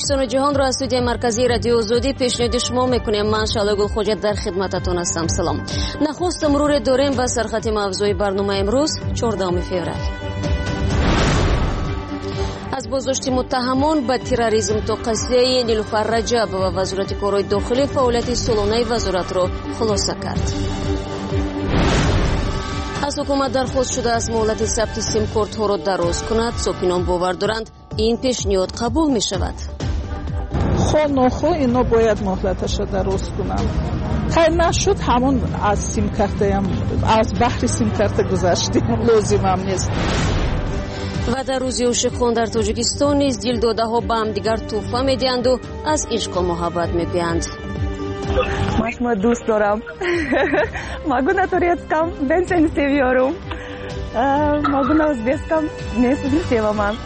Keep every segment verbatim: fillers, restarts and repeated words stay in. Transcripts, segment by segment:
پاکستان و جهان را از استودیوی مرکزی رادیو آزادی پیشنهاد شما میکنیم. من شعله گل خوجت در خدمتتون هستم. سلام. نخست مرور داریم و سرخط موضوعی برنامه امروز چهاردهم فوریه. از بازداشت متهمان به تروریسم تا قضیه نیلوفر رجب و وزارت کارهای داخلی فعالیت سالانه وزارت را خلاصه کرد. از حکومت درخواست شده است مهلت ثبت سیم کارت ها را دراز کند. ساکنان باور دارند این پیشنهاد قبول می شود. خو نخو اینا باید مهلتش را دراز کنند. خیر نشد همون از سیم کارت هم از بحر سیم کارت گذشتیم لازم هم نیست. و در روز عاشقان در تاجیکستان نیز دلداده ها به هم دیگر تحفه میدهند و از عشق و محبت میگویند. من شما دوست دارم. Могу на турецком ben seni seviyorum. Могу на узбекском не sevamam.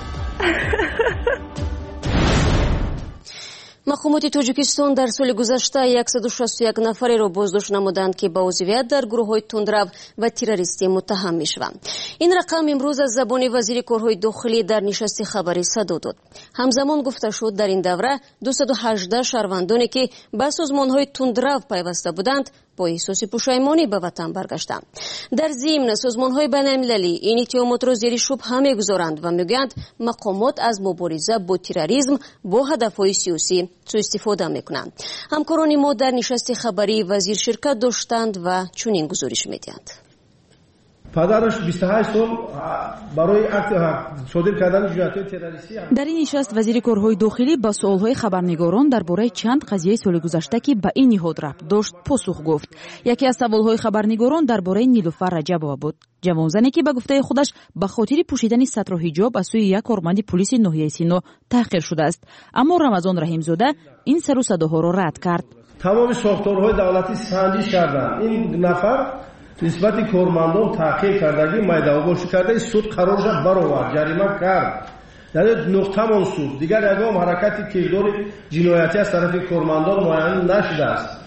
مقامات تاجیکستان در سال گذشته صد و شصت و یک نفری را بازداشت نمودند که با عضویت در گروه‌های تندرو و تروریستی متهم می‌شوند. این رقم امروز از زبان وزیر کارهای داخلی در نشست خبری صدا داد. همزمان گفته شد در این دوره دویست و هجده شهروندانی که به سازمان‌های تندرو پیوسته بودند با احساس پشیمانی به وطن برگشتند. در ضمن سازمان‌های بین‌المللی این اتهامات را زیر شبهه می‌گذارند و می‌گویند مقامات از مبارزه با تروریسم با هدف‌های سیاسی سوء استفاده می‌کنند. همکاران ما در نشست خبری وزیر شرکت داشتند و چنین گزارش می‌دهند. پدرش بیست و هشت سال برای اکت صادر کردن جنایت‌های تروریستی. در این نشست وزیر کارهای داخلی با سوال‌های خبرنگاران درباره چند قضیه سال گذشته که به این نهاد ربط داشت پاسخ گفت. یکی از سوال‌های خبرنگاران درباره نیلوفر رجبова بود. جوانزنی که به گفته خودش به خاطر پوشیدن ستر و حجاب از سوی یک کارمند پلیس ناحیه سینا تحقیر شده است، اما رمضان رحیمزاده این سر و صداها را رد کرد. تمام ساختارهای دولتی سنجش کردند. این نفر نسبت کارمندان تحقیر کردگی میدان‌گوشی کرده سود قرار شد برآورد جریمه کرد. یعنی نقطه منصوب دیگر یگام حرکت کردار جنایتی از طرف کارمندان معین نشده است.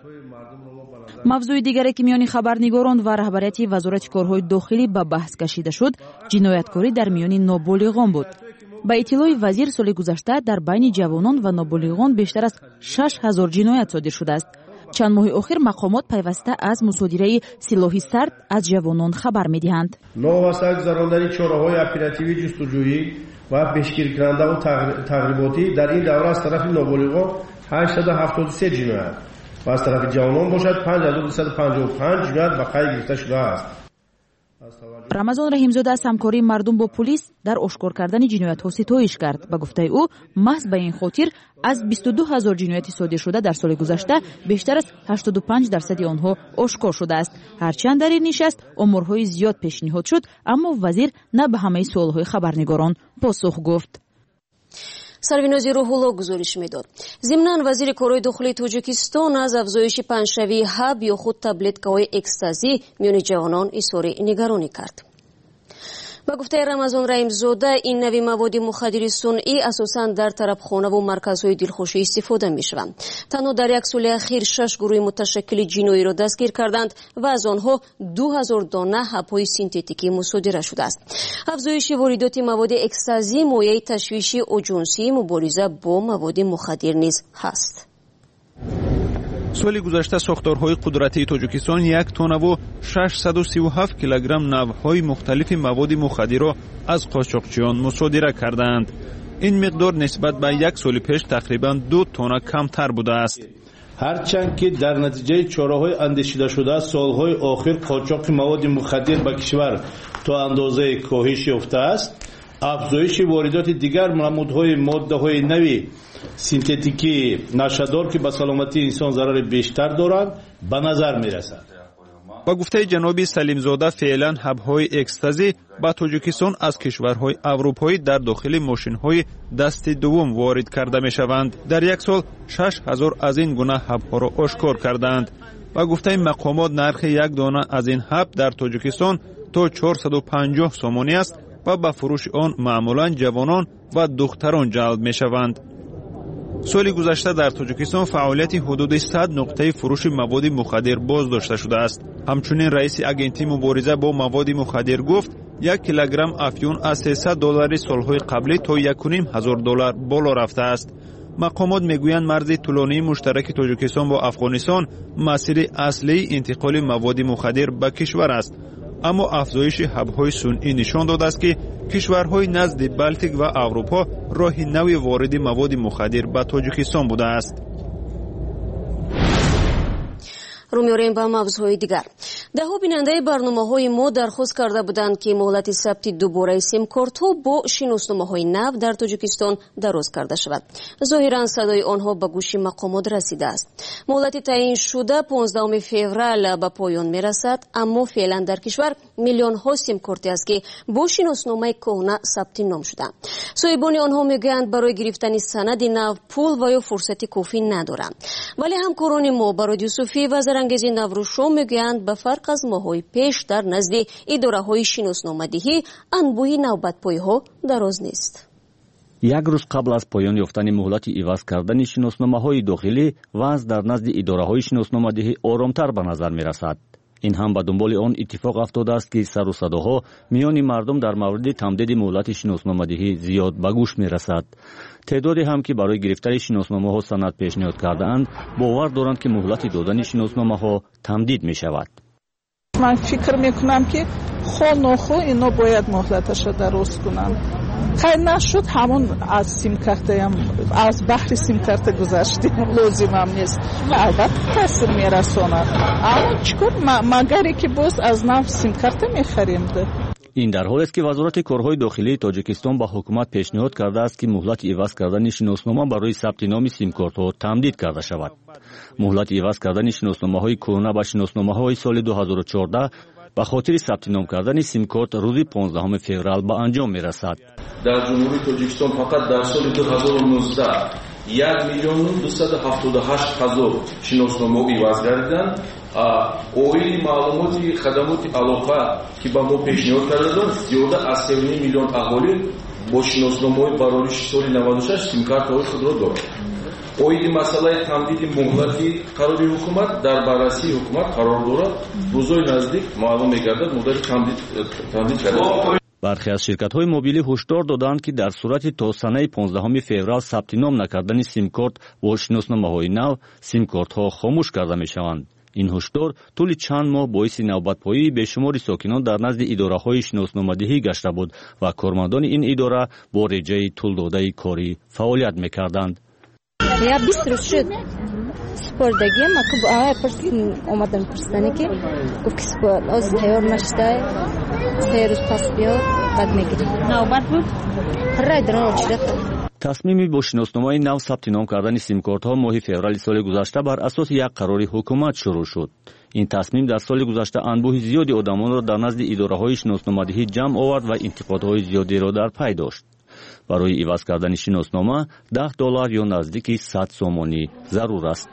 موضوع دیگری که میان خبرنگاران و رهبریت وزارت کارهای داخلی به بحث کشیده شد جنایتکاری در میان نابالغان بود. با اطلاع وزیر سال گذشته در بین جوانان و نابالغان بیشتر از شش هزار جنایت صادر شده است. چند ماه اخیر مقامات پیوسته از مصادره سلاح سرد از جوانان خبر می‌دهند. نوآوردن گذراندن چاره‌های اپراتیوی جستجویی و پیشگیری کننده و تقریباتی در این دوره از طرف نابالغان هشتصد و هفتاد و سه جنایت و از طرف جوانان باشد پنج هزار و دویست و پنجاه و پنج جنایت به قید گرفته شده است. رمضان رحیمزاده از همکاری مردم با پلیس در آشکار کردن جنایت‌ها ستایش کرد. به گفته او محض به این خاطر از بیست و دو هزار جنایتی صادر شده در سال گذشته بیشتر از هشتاد و پنج درصد آنها آشکار شده است. هرچند در این نشست آمارهای زیاد پیشنهاد شد، اما وزیر نه به همه سوال‌های خبرنگاران پاسخ گفت. سروینازی روح‌الله گزارش میداد. ضمناً وزیر کارهای داخلی تاجیکستان از افزایش پنجشوی هب یا خود تابلت‌های اکستازی میان جوانان اظهار نگرانی کرد. با گفته رمضان رحیمزاده این نوع مواد مخدر صنعی اساساً در طربخانه و مرکزهای دلخوشی استفاده می‌شوند. تنها در یک سال اخیر شش گروه متشکل جنایی را دستگیر کردند و از آنها دو هزار دانه حب‌های سینتتیکی مصادره شده است. افزایش واردات مواد اکستازی مایه تشویش اجنسی مبارزه با مواد مخدر نیز هست. سال گذشته ساختارهای قدرتی تاجیکستان یک تن و ششصد و سی و هفت کیلوگرم نوع‌های مختلف مواد مخدر را از قاچاقچیان مصادره کردند. این مقدار نسبت به یک سال پیش تقریباً دو تن کمتر بوده است. هرچند که در نتیجه چاره‌های اندیشیده شده سالهای آخر قاچاق مواد مخدر به کشور تا اندازه کاهش یافته است، افزایش واردات دیگر نمودهای ماده‌های نوی سینتتیکی نشادار که به سلامتی انسان ضرر بیشتر دارند به نظر می رسد. با گفته جناب سلیمزاده فعلا حب‌های اکستازی با تاجیکستان از کشورهای اروپایی در داخل ماشین‌های دست دوم وارد کرده می شوند. در یک سال شش هزار از این گونه حب‌ها را آشکار کردند. با گفته مقامات نرخ یک دانه از این حب در تاجیکستان تا چهارصد و پنجاه سومانی است و به فروش آن معمولا جوانان و دختران جلب می شوند. سال گذشته در تاجیکستان فعالیت حدود صد نقطه فروش مواد مخدر باز داشته شده است. همچنین رئیس اگنتی مبارزه با مواد مخدر گفت یک کیلوگرم افیون از سیصد دلار سالهای قبلی تا یک و نیم هزار دلار بالا رفته است. مقامات میگویند مرز طولانی مشترک تاجیکستان با افغانستان مسیر اصلی انتقال مواد مخدر به کشور است، اما افزایش حب‌های صنعی نشان داده است که کشورهای نزد بلتیک و اروپا راه نوی وارد مواد مخدر به تاجیکستان بوده است. رو می‌آوریم به موضوع دیگر. ده‌ها بیننده برنامه‌های ما درخواست کرده بودند که مهلت ثبت دوباره سیم کارت‌ها با شناسنامه‌های نو در تاجیکستان دراز کرده شود. ظاهراً صدای آنها به گوش مقامات رسیده است. مهلت تعیین شده پانزدهم فوریه به پایان می‌رسد، اما فعلا در کشور میلیون‌ها سیم کارتی است که با شناسنامه کهنه ثبت نام شده. صاحبان آنها می‌گویند برای گرفتن سند نو پول و یا فرصت کافی ندارند. ولی همکاران ما با رادیو صوفی و زرنگیزی نوروشو میگویند به فرق از ماهای پیش در نزد اداره‌های شناسنامه‌دهی انبوه نوبت‌پایی‌ها دراز نیست. یک روز قبل از پایان یافتن مهلت عوض کردن شناسنامه‌های داخلی وضع در نزد اداره‌های شناسنامه‌دهی آرامتر به نظر می‌رسد. این هم به دنبال آن اتفاق افتاده است که سر و صداها میان مردم در مورد تمدید مهلت شناسنامه‌دهی زیاد به گوش می‌رسد. تعدادی هم که برای گرفتن شناسنامه‌ها سند پیشنهاد کرده‌اند باور دارند که مهلت دادن شناسنامه‌ها تمدید می‌شود. من فکر میکنم که خو نخو اینا باید مهلتش درست کنن. خیلی نشد همون از سیم کارتم از بحر سیم کارت گذشتیم لازم هم نیست. البته تاثیر میرسونه، اما چیکار مگری که باز از نو سیم کارت میخریم ده. این در حالی است که وزارت کارهای داخلی تاجیکستان به حکومت پیشنهاد کرده است که مهلت عوض کردن شناسنامه برای ثبت نام سیم کارت‌ها تمدید کرده شود. مهلت عوض کردن شناسنامه‌های کهنه به شناسنامه‌های سال دو هزار و چهارده به خاطر ثبت نام کردن سیم کارت روز پانزدهم فوریه به انجام می‌رسد. در جمهوری تاجیکستان فقط در سال دو هزار و نوزده یک میلیون دویست و هفتاد و هشت هزار شناسنامه عوض گردیدند. اویل معلوماتی خدمات علاقه که به ما پیشنهاد کردند زیاده از سه و نیم میلیون اهالی با شناسنامه برای سال نود و شش سیم کارت‌های خود را دارند. اویل مسئله تمدید مهلتی قراری حکومت در بررسی حکومت قرار دارد. روزهای نزدیک معلوم می‌گردد مدت تمدید تمدید شده. برخی از شرکت‌های موبیلی هشدار دادند که در صورت تا سنه پانزدهم فوریه ثبت نام نکردن سیم کارت و شناسنامه‌های نو سیم کارت‌ها خاموش کرده می‌شوند. این هشدار طول چند ماه باعث نوبت‌پایی بیشمار ساکنان در نزد اداره‌های شناسنامه‌دهی گشته بود و کارمندان این اداره با رجای طول داده کاری فعالیت می‌کردند. یا بیست روز شد سپردگی ما که آه پرس اومدن پرسیدن که گفت که سپرد از تیار نشده سه روز پس بیا بعد میگیریم نوبت بود رای دران رو چیدت. تصمیمی با شناسنامه نو ثبت نام کردن سیم کارت ها ماه فوریه سال گذشته بر اساس یک قرار حکومت شروع شد. این تصمیم در سال گذشته انبوه زیادی آدمان را در نزد اداره‌های شناسنامه‌دهی جمع آورد و انتقادهای زیادی را در پی داشت. برای عوض کردن شناسنامه ده دلار یا نزدیک صد سومانی ضرور است.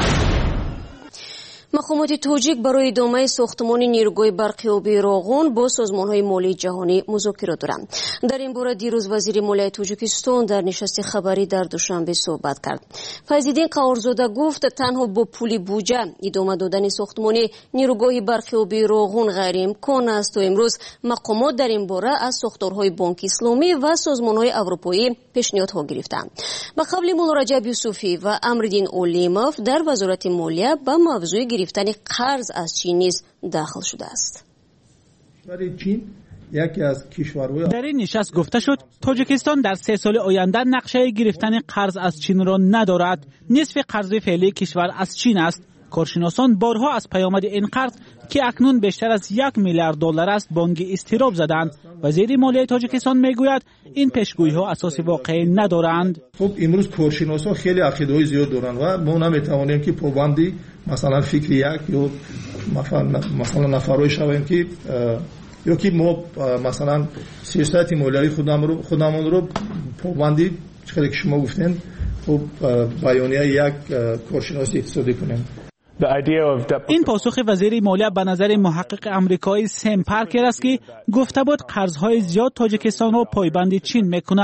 مقامات تاجیک برای ادامه ساختمان نیروگاه برقیابی راغون با سازمان‌های مالی جهانی مذاکره دارند. در این باره دیروز وزیر مالیه تاجیکستان در نشست خبری در دوشنبه صحبت کرد. فیض‌الدین قهارزاده گفت تنها با پول بودجه ادامه دادن ساختمان نیروگاه برقیابی راغون غیر امکان است و امروز مقامات در این باره از ساختارهای بانک اسلامی و سازمان‌های اروپایی پیشنهادها گرفتند. به قول مولا رجب یوسفی و امرالدین اولیموف در وزارت مالیه به موضوع گرفتن قرض از چین نیز داخل شده است. چین یکی از کشورهای در این نشست گفته شد تاجیکستان در سه سال آینده نقشه گرفتن قرض از چین را ندارد. نصف قرض فعلی کشور از چین است. کارشناسان بارها از پیامد این قرض که اکنون بیشتر از یک میلیارد دلار است بانگ اضطراب زدند. وزیر مالیه تاجیکستان میگوید این پیشگویی ها اساس واقعی ندارند. خب امروز کارشناسان خیلی عقیده‌های زیاد دارند و ما نمیتوانیم که پابندی مثلا فکر یک یا مثلا نفرای شویم که یا که ما مثلا سیاست مالیاتی خودمون رو خودمون رو پابندی خیلی که شما گفتین خب بیانیه یک کارشناس اقتصادی کنیم. این پاسخ وزیر مالیه به نظر محقق امریکایی سم پارکر است که گفته بود قرضهای زیاد تاجیکستان را پایبند چین میکند.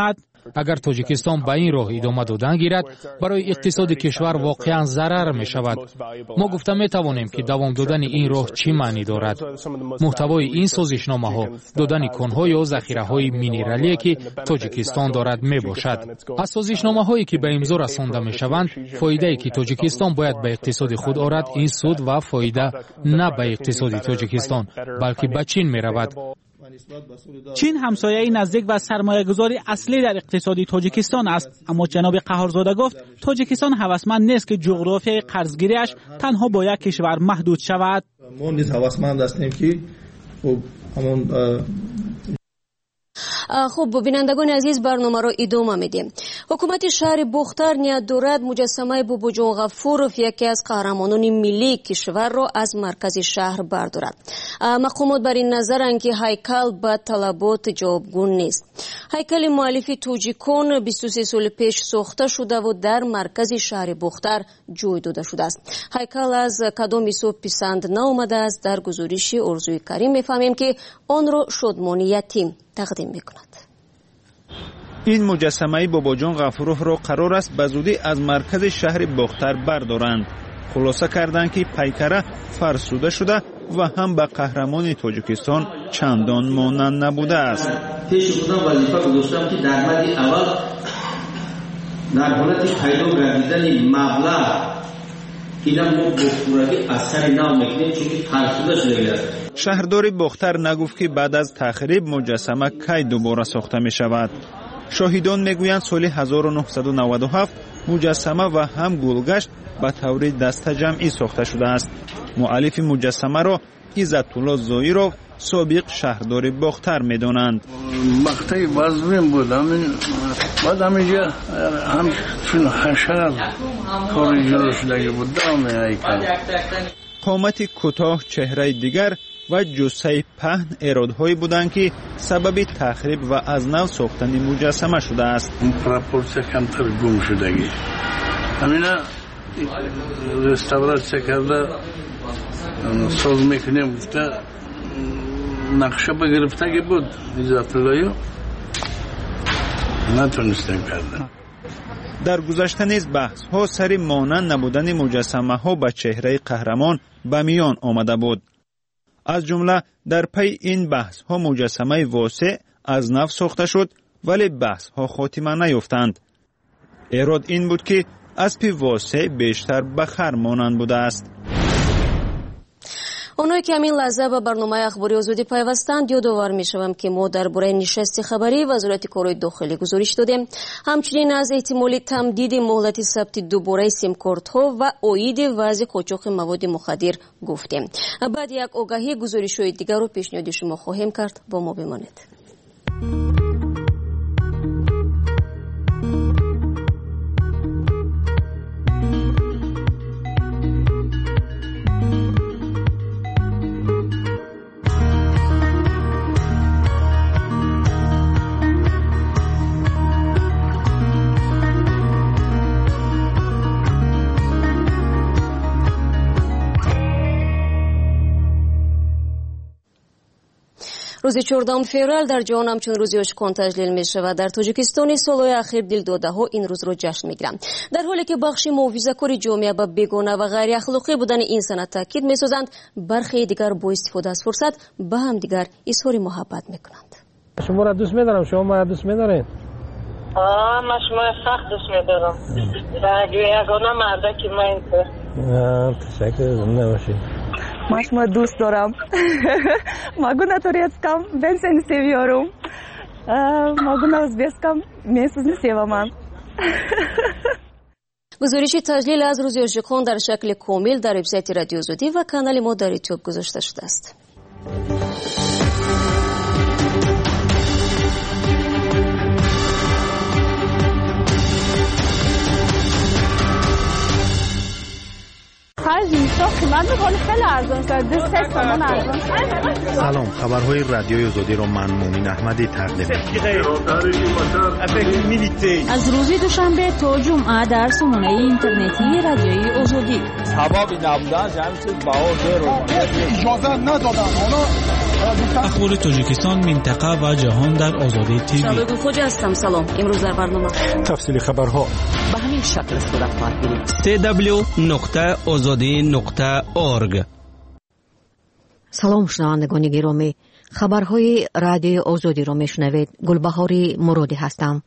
اگر تاجیکستان به این راه ادامه دادن گیرد برای اقتصاد کشور واقعا ضرر می شود. ما گفته می توانیم که دوام دادن این راه چی معنی دارد. محتوای این سازشنامه ها دادن کنها یا ذخیره های مینرالی که تاجیکستان دارد می باشد. از سازشنامه هایی که به امضا رسانده می شوند، فایده ای که تاجیکستان باید به اقتصاد خود آرد این سود و فایده نه به اقتصاد تاجیکستان بلکه به چین می رود. چین همسایه نزدیک و سرمایه‌گذاری اصلی در اقتصاد تاجیکستان است، اما جناب قهارزاده گفت تاجیکستان هوسمند نیست که جغرافیای قرضگیریش تنها با یک کشور محدود شود. ما نیز هوسمند هستیم که همون خب بینندگان عزیز برنامه را ادامه میدیم. حکومت شهر بختر نیت دارد مجسمه بابا جان غفورов یکی از قهرمانان ملی کشور را از مرکز شهر بردارد. مقامات بر این نظرند که هیکل به طلبات جوابگو نیست. هیکل مؤلف توجیکان بیست و سه سال پیش ساخته شده و در مرکز شهر بختر جای داده شده است. هیکل از کدام حساب پسند نآمده است؟ در گزارش ارزوی کریم میفهمیم که آن را شادمانی یتیم تقدیم میکند. این مجسمه بابا جان غفورov را قرار است به زودی از مرکز شهر بختر بردارند. خلاصه کردند که پیکره فرسوده شده و هم به قهرمان تاجیکستان چندان مانند نبوده است. پیش خودم وظیفه گذاشتم که در مد اول در حالت پیدا گردیدن مبلغ اینا ما بختوری اثر نو میکنیم چون که فرسوده شده است. شهردار بختر نگفت که بعد از تخریب مجسمه کی دوباره ساخته می شود. شاهدان میگویند سال هزار و نهصد و نود و هفت مجسمه و هم گلگشت به طور دسته جمعی ساخته شده است. مؤلف مجسمه را عزت الله زایرov سابق شهردار بختر میدانند. مقطعی وزمین بود، همین بعد همینجا هم چون حشر کاری جلو شدگی بود دامه هیکل. قامت کوتاه، چهره دیگر و جثه پهن ارادهایی بودند که سبب تخریب و از نو ساختن مجسمه شده است. پراپورسیا کمتر گم شدگی. همینا رستوراسیون کرده ساز میکنیم گفته نقشه بگرفتگی بود عزت اللهیو نتونستیم کردن. در گذشته نیز بحث ها سر مانند نبودن مجسمه ها به چهره قهرمان به میان آمده بود. از جمله در پی این بحث ها مجسمه واسع از نو ساخته شد ولی بحث ها خاتمه نیافتند. اراد این بود که اسب واسع بیشتر به خر مانند بوده است. اونایی که همین لحظه به برنامه اخباری آزادی پیوستند یادآور میشوم که ما درباره نشست خبری وزارت کارهای داخلی گزارش دادیم. همچنین از احتمال تمدید مهلت ثبت دوباره سیم کارت ها و عاید وضع قاچاق مواد مخدر گفتیم. بعد یک آگاهی گزارش های دیگر رو پیشنهاد شما خواهیم کرد. با ما بمانید. روز چهاردهم فوریه در جهان همچون روزی اشکان تجلیل می شود. در تاجیکستان سالهای اخیر دلداده ها این روز را جشن می گیرند. در حالی که بخشی محافظه‌کار جامعه به بیگانه و غیر اخلاقی بودن این سنت تاکید می سازند، برخی دیگر با استفاده از فرصت به هم دیگر اظهار محبت می کنند. شما را دوست می دارم، شما ما دوست می دارین؟ آه من شما سخت دوست می دارم. در یگانه مرده که من تشکر نباشید. Mas mă dus doram. Могу на турецком, ben seni seviyorum. Могу на узбекском, мен sizni sevaman. گزارش تجلیل از روزی اشکان در شکل کامل در وبسایت رادیو آزادی و کانال ما در یوتیوب گذاشته شده است. سلام، خبرهای رادیوی آزادی را من مومن احمدی تقدیم می‌کنم. از روز دوشنبه تا جمعه در سامانه اینترنتی رادیوی آزادی. سبب نبودن همین چیز باور رو اجازه ندادن. حالا اخبار تاجیکستان، منطقه و جهان در آزادی تیوی. شادو خوجا هستم. سلام. امروز در برنامه تفصیل خبرها به همین شکل صورت خواهد گرفت. سی دبلیو نقطه آزادی نقطه اورگ. سلام شنوندگان گرامی، خبرهای رادیو آزادی را میشنوید. گلبهاری مرادی هستم.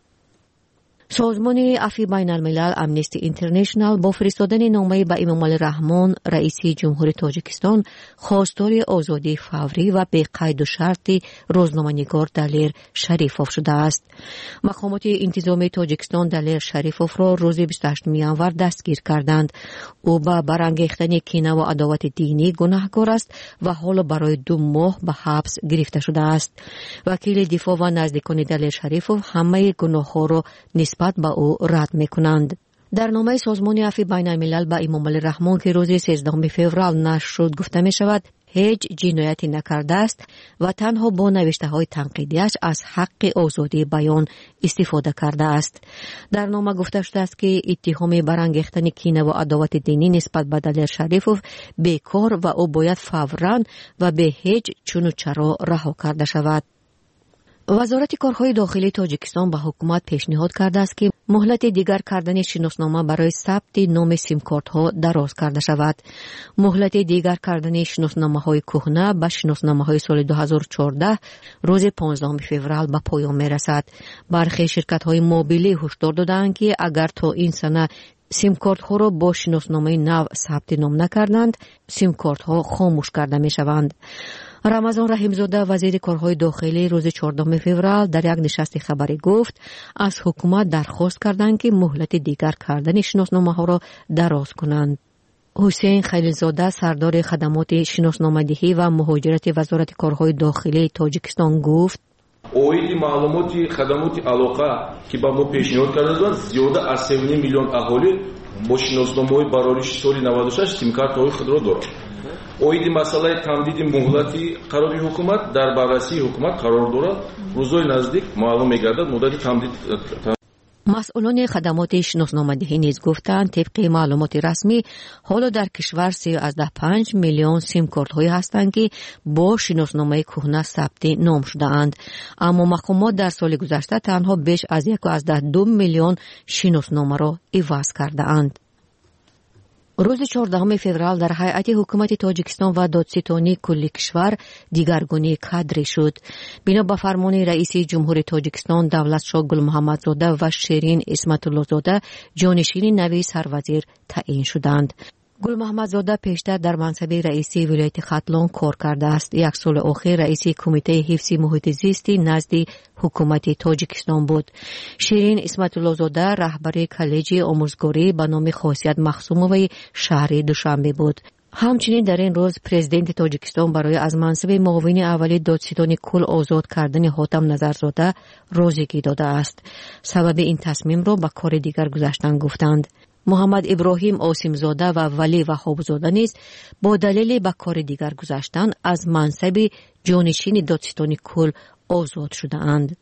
سازمان عفو بین الملل امنستی اینترنشنال با فرستادن نامه به امامعلی رحمان رئیس جمهوری تاجیکستان خواستار آزادی فوری و بی قید و شرط روزنامه‌نگار دلیر شریفوف شده است. مقامات انتظامی تاجیکستان دلیر شریفوف را روز بیست و هشتم ژانویه دستگیر کردند. او به برانگیختن کینه و عداوت دینی گناهکار است و حالا برای دو ماه به حبس گرفته شده است. وکیل دفاع و نزدیکان دلیر شریفوف همه گناه‌ها را نسبت به او رد می‌کنند. در نامه سازمان عفو بین الملل به امامعلی رحمان که روز سیزدهم فوریه نشر شد گفته می شود هیچ جنایتی نکرده است و تنها با نوشته‌های تنقیدیش از حق آزادی بیان استفاده کرده است. در نامه گفته شده است که اتهام برانگیختن کینه و عداوت دینی نسبت به دلیر شریفوف بیکار و او باید فوراً و به هیچ چون و چرا رها کرده شود. وزارت کارهای داخلی تاجیکستان به حکومت پیشنهاد کرده است که مهلت دیگر کردن شناسنامه برای ثبت نام سیم کارت ها دراز کرده شود. مهلت دیگر کردن شناسنامه های کهنه به شناسنامه های سال دو هزار و چهارده روز پانزدهم فوریه به پایان می رسد. برخی شرکت های موبیلی هشدار دادند که اگر تا این سنه سیم کارت ها را با شناسنامه نو ثبت نام نکردند سیم کارت ها خاموش کرده می شوند. رمضان رحیمزاده وزیر کارهای داخلی روز چهاردهم فوریه در یک نشست خبری گفت از حکومت درخواست کردند که مهلت دیگر کردن شناسنامه ها را دراز کنند. حسین خلیلزاده سردار خدمات شناسنامه‌دهی و مهاجرت وزارت کارهای داخلی تاجیکستان گفت اویدی معلوماتی خدمات علاقه که با ما پیشنهاد کردند زیاده از سه و نیم میلیون اهالی با شناسنامه‌های برای سال نود و شش سیم کارت‌های خود را دارند. اویدی مسئله تمدید مهلتی قراری حکومت در بررسی حکومت قرار دارد. روزهای نزدیک معلوم می‌گردد مدت تمدید. مسئولان خدمات شناسنامه‌دهی نیز گفتند طبق معلومات رسمی حالا در کشور سه و پنج میلیون سیم کارت هایی هستند که با شناسنامه کهنه ثبت نام شده اند، اما مقامات در سال گذشته تنها بیش از یک و دو میلیون شناسنامه را عوض کرده اند. روز چهاردهم فوریه در هیئت حکومت تاجیکستان و دادستانی کل کشور دیگرگونی کادری شد. بنا به فرمان رئیس جمهوری تاجیکستان دولتشاه گل محمدزاده و شیرین اسمت الله زاده جانشین نوی سروزیر تعیین شدند. گل محمدزاده پیشتر در منصب رئیس ولایت ختلان کار کرده است. یک سال اخیر رئیس کمیته حفظ محیط زیستی نزد حکومت تاجیکستان بود. شیرین اسمت الله زاده رهبر کالج آموزگاری به نام خاصیت مخصومه شهر دوشنبه بود. همچنین در این روز پرزیدنت تاجیکستان برای از منصب معاون اول دادستان کل آزاد کردن حاتم نظرزاده روزگی داده است. سبب این تصمیم را به کار دیگر گذاشتن گفتند. محمد ابراهیم عاصمزاده و ولی وهابزاده نیز با دلیل به کار دیگر گذاشتن از منصب جانشین دادستان کل آزاد شده اند.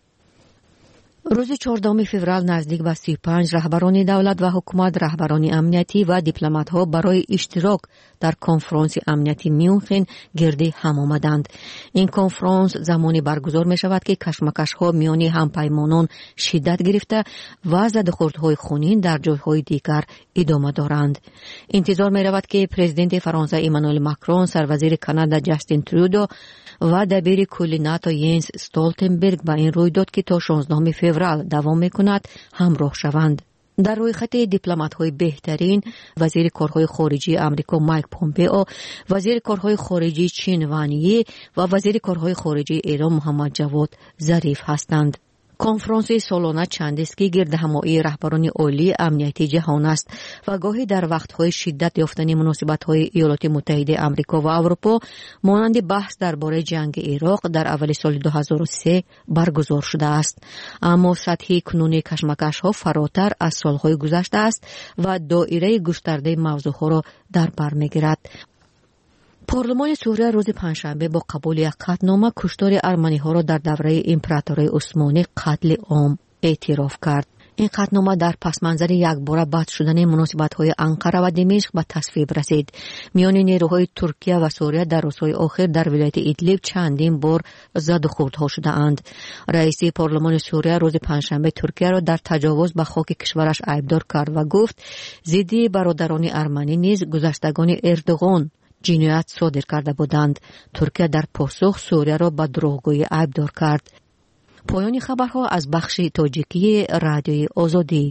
روز چهاردهم فوریه نزدیک به سی و پنج رهبران دولت و حکومت، رهبران امنیتی و دیپلمات‌ها برای اشتراک در کنفرانس امنیتی میونخن گرد هم آمدند. این کنفرانس زمانی برگزار می شود که کشمکش‌ها میان همپیمانان شدت گرفته و زدخوردهای خونین در جایهای دیگر ادامه دارند. انتظار می رود که پرزیدنت فرانسه ایمانوئل ماکرون، سروزیر کانادا جاستین ترودو و دبیر کل ناتو ینس استولتنبرگ با این رویداد که تا شانزدهم فوریه دوام می‌کند همراه شوند. در روی خط دیپلمات‌های بهترین وزیر کارهای خارجی آمریکا مایک پومپئو، وزیر کارهای خارجی چین وان یی و وزیر کارهای خارجی ایران محمد جواد ظریف هستند. کنفرانس سالانه چند است که گرد همایی رهبران عالی امنیتی جهان است و گاهی در وقت‌های شدت یافتن مناسبت‌های ایالات متحده آمریکا و اروپا مانند بحث درباره جنگ عراق در اول سال دو هزار و سه برگزار شده است. اما سطح کنونی کشمکش‌ها فراتر از سال‌های گذشته است و دایره گسترده موضوع‌ها را در بر می‌گیرد. پارلمان سوریه روز پنجشنبه با قبول یک قطعنامه کشتار ارمنی‌ها را در دوره امپراتوری عثمانی قتل عام اعتراف کرد. این قطعنامه در پس منظر یک باره بحث شدن مناسبت‌های انقره و دمشق به تصویب رسید. میان نیروهای ترکیه و سوریه در روزهای آخر در ولایت ایدلیب چندین بار زد و خوردها شده‌اند. رئیس پارلمان سوریه روز پنجشنبه ترکیه را در تجاوز به خاک کشورش عیبدار کرد و گفت ضد برادران ارمنی نیز گذشتگان اردوغان جنایت صادر کرده بودند. ترکیه در پاسخ سوریه را به دروغگویی عیبدار کرد. پایان خبرها از بخش تاجیکی رادیوی آزادی.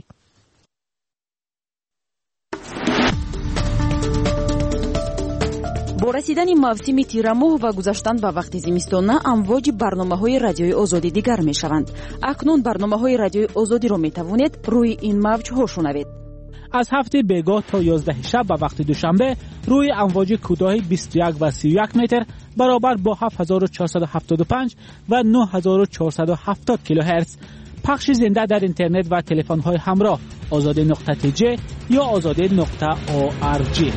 با رسیدن موسم تیرماه و گذشتن به وقت زمستان امواج برنامه‌های رادیوی آزادی دیگر می‌شوند. اکنون برنامه‌های رادیوی آزادی را می‌توانید روی این موج‌ها شنوید. از هفته بیگاه تا یازده شب به وقت دوشنبه روی امواج کوتاه بیست و یک و سی و یک متر برابر با هفت هزار و چهارصد و هفتاد و پنج و نه هزار و چهارصد و هفتاد کیلوهرتز. پخش زنده در اینترنت و تلفن‌های همراه آزادی نقطه تی جی یا آزادی نقطه او آر جی.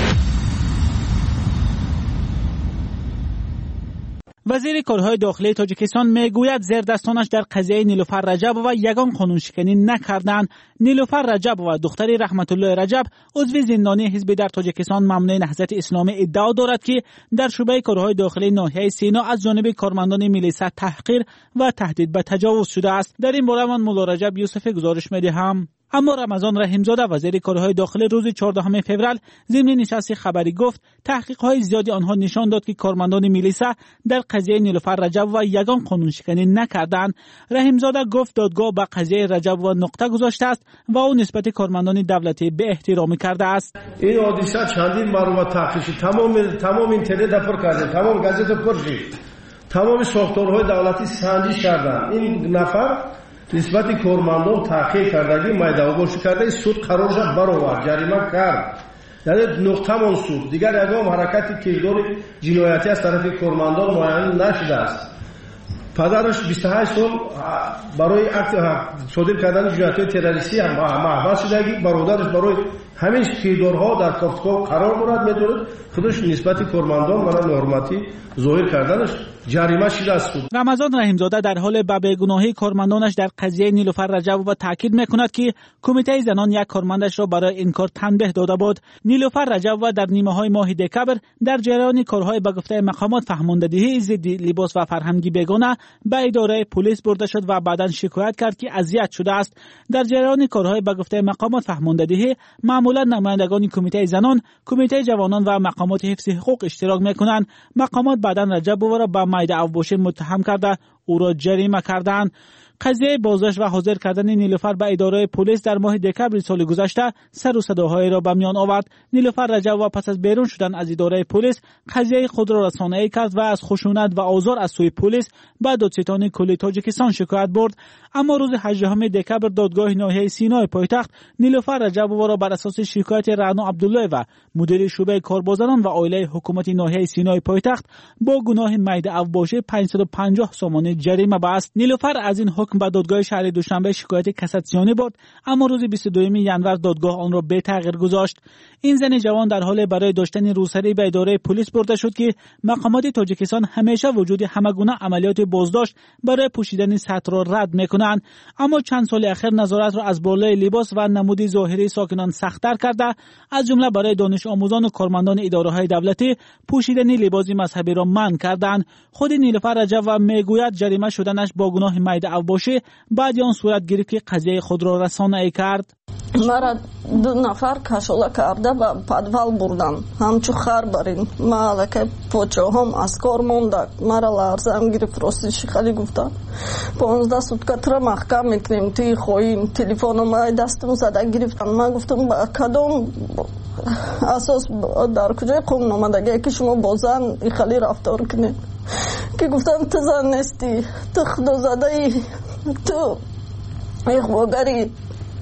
وزیر کارهای داخلی تاجیکستان میگوید زیردستانش در قضیه نیلوفر رجب و یگان قانون شکنی نکردند. نیلوفر رجب و دختری رحمت الله رجب عضو زندانی حزب در تاجیکستان ممنوع نهضت اسلامی ادعا دارد که در شعبه کارهای داخلی ناحیه سینا از جانب کارمندان میلیسا تحقیر و تهدید به تجاوز شده است. در این باره من مولا رجب یوسف گزارش میدهم. اما رمضان رحیمزاده وزیر کارهای داخلی روز چهاردهم فوریه ضمن نشست خبری گفت تحقیقات زیادی آنها نشان داد که کارمندان میلیسا در قضیه نیلوفر رجب و یگان قانون شکنی نکردند. رحیمزاده گفت دادگاه به قضیه رجب و نقطه گذاشته است و او نسبت کارمندان دولتی به احترامی کرده است. این حادثه چندین معلومات تحقیقی تمام تمام اینترنت پر کرده، تمام گازت پر شد، تمام ساختارهای دولتی سنجش کردند. این نفر نسبت کارمندان تحقیق کردگی مایداوگوشی کرده سود قرار شد برآورد جریمه کرد. یعنی نقطه منصوب دیگر یگام حرکتی کیدار جنایتی از طرف کارمندان معین نشده است. پدرش بیست و هشت سال برای اکت صادر کردن جنایت‌های تروریستی هم محبس شدگی، برادرش برای همین کیدارها در کافتگاه قرار دارد می‌دارد. خودش نسبت کارمندان و نورماتی ظاهر کردنش جریمه شده است. رمضان رحیمزاده در حال به بیگناهی کارمندانش در قضیه نیلوفر رجب و تاکید می‌کند که کمیته زنان یک کارمندش را برای این کار تنبیه داده بود. نیلوفر رجب و در نیمه‌های ماه دکبر در جریان کارهای به گفته مقامات فهماندهی ضد لباس و فرهنگی بیگانه به اداره پلیس برده شد و بعداً شکایت کرد که اذیت شده است. در جریان کارهای به گفته مقامات فهماندهی معمولا نمایندگان کمیته زنان، کمیته جوانان و مقامات حفظ حقوق اشتراک می‌کنند. مقامات بعداً رجب را به مایده اوباشی متهم کرده او را جریمه کردند. قضیه بازداشت و حاضر کردن نیلوفر به اداره پلیس در ماه دکبر سال گذشته سر و صداهای را به میان آورد. نیلوفر رجب و پس از بیرون شدن از اداره پلیس قضیه خود را رسانه‌ای کرد و از خشونت و آزار از سوی پلیس به دادستان کلی تاجیکستان شکایت برد. اما روز هجدهم دکبر دادگاه ناحیه سینای پایتخت نیلوفر رجب را بر اساس شکایت رعنا عبدالله و مدیر شعبه کاربازان و عائله حکومت ناحیه سینای پایتخت با گناه مایده اوباشی پانصد و پنجاه سومانی جریمه بست. نیلوفر از این حکم به دادگاه شهر دوشنبه شکایت کاساسیونی برد، اما روز بیست و دوم ژانویه دادگاه آن را به تغییر گذاشت. این زن جوان در حال برای داشتن روسری به اداره پلیس برده شد که مقامات تاجیکستان همیشه وجود همگونه عملیات بازداشت برای پوشیدن سطر را رد میکنند. اما چند سال اخیر نظارت را از بالای لباس و نمود ظاهری ساکنان سخت‌تر کرده، از جمله برای دانش آموزان و کارمندان اداره‌های دولتی پوشیدن لباس مذهبی را منع کردند. خود نیلوفر رجب و میگوید جریمه شدنش با گناه مایده اوباشی بعد آن صورت گرفت که قضیه خود را رسانه‌ای کرد. مرا دو نفر کشوله کرده و پدول بردن همچو خر برین مالک پوچوهم از کار مونده. مرا لرزم گرفت، راستش خیلی گفتم پانزده سوتکتر محکم میکنیم توی خویم. تلفن ما دستم زده گرفتن. من گفتم با کدام اساس در کجای قوم نامدگی که شما با زن خیلی رفتار کنید؟ که گفتم تو زن نیستی، تو خدا زده ای، تو اخواگری.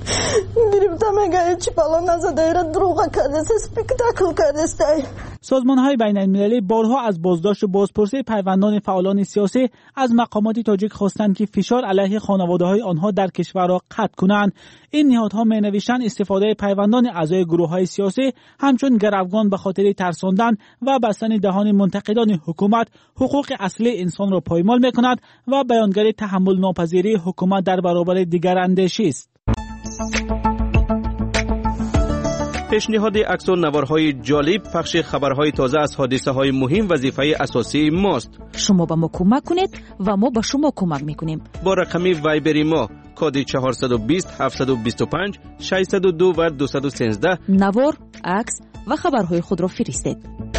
گرفتم میگه چی پلا نزده را دروغ کرده سپیکتاکل کرده. سازمان‌های بین‌المللی بارها از بازداشت و بازپرسی پیوندان فعالان سیاسی از مقامات تاجیک خواستند که فشار علیه خانواده‌های آنها در کشور را قطع کنند. این نهادها می‌نویسند استفاده پیوندان اعضای گروه‌های سیاسی همچون گروگان به خاطر ترساندن و بستن دهان منتقدان حکومت حقوق اصلی انسان را پایمال می‌کند و بیانگر تحمل ناپذیری حکومت در برابر دیگر اندیشی است. پیشنهاد عکس و نوارهای جالب، پخش خبرهای تازه از حادثه های مهم وظیفه اساسی ماست. شما به ما کمک کنید و ما به شما کمک میکنیم. با رقم وایبری ما کد چهارصد و بیست هفتصد و بیست و پنج ششصد و دو و دویست و سیزده نوار، عکس و خبرهای خود را فرستید.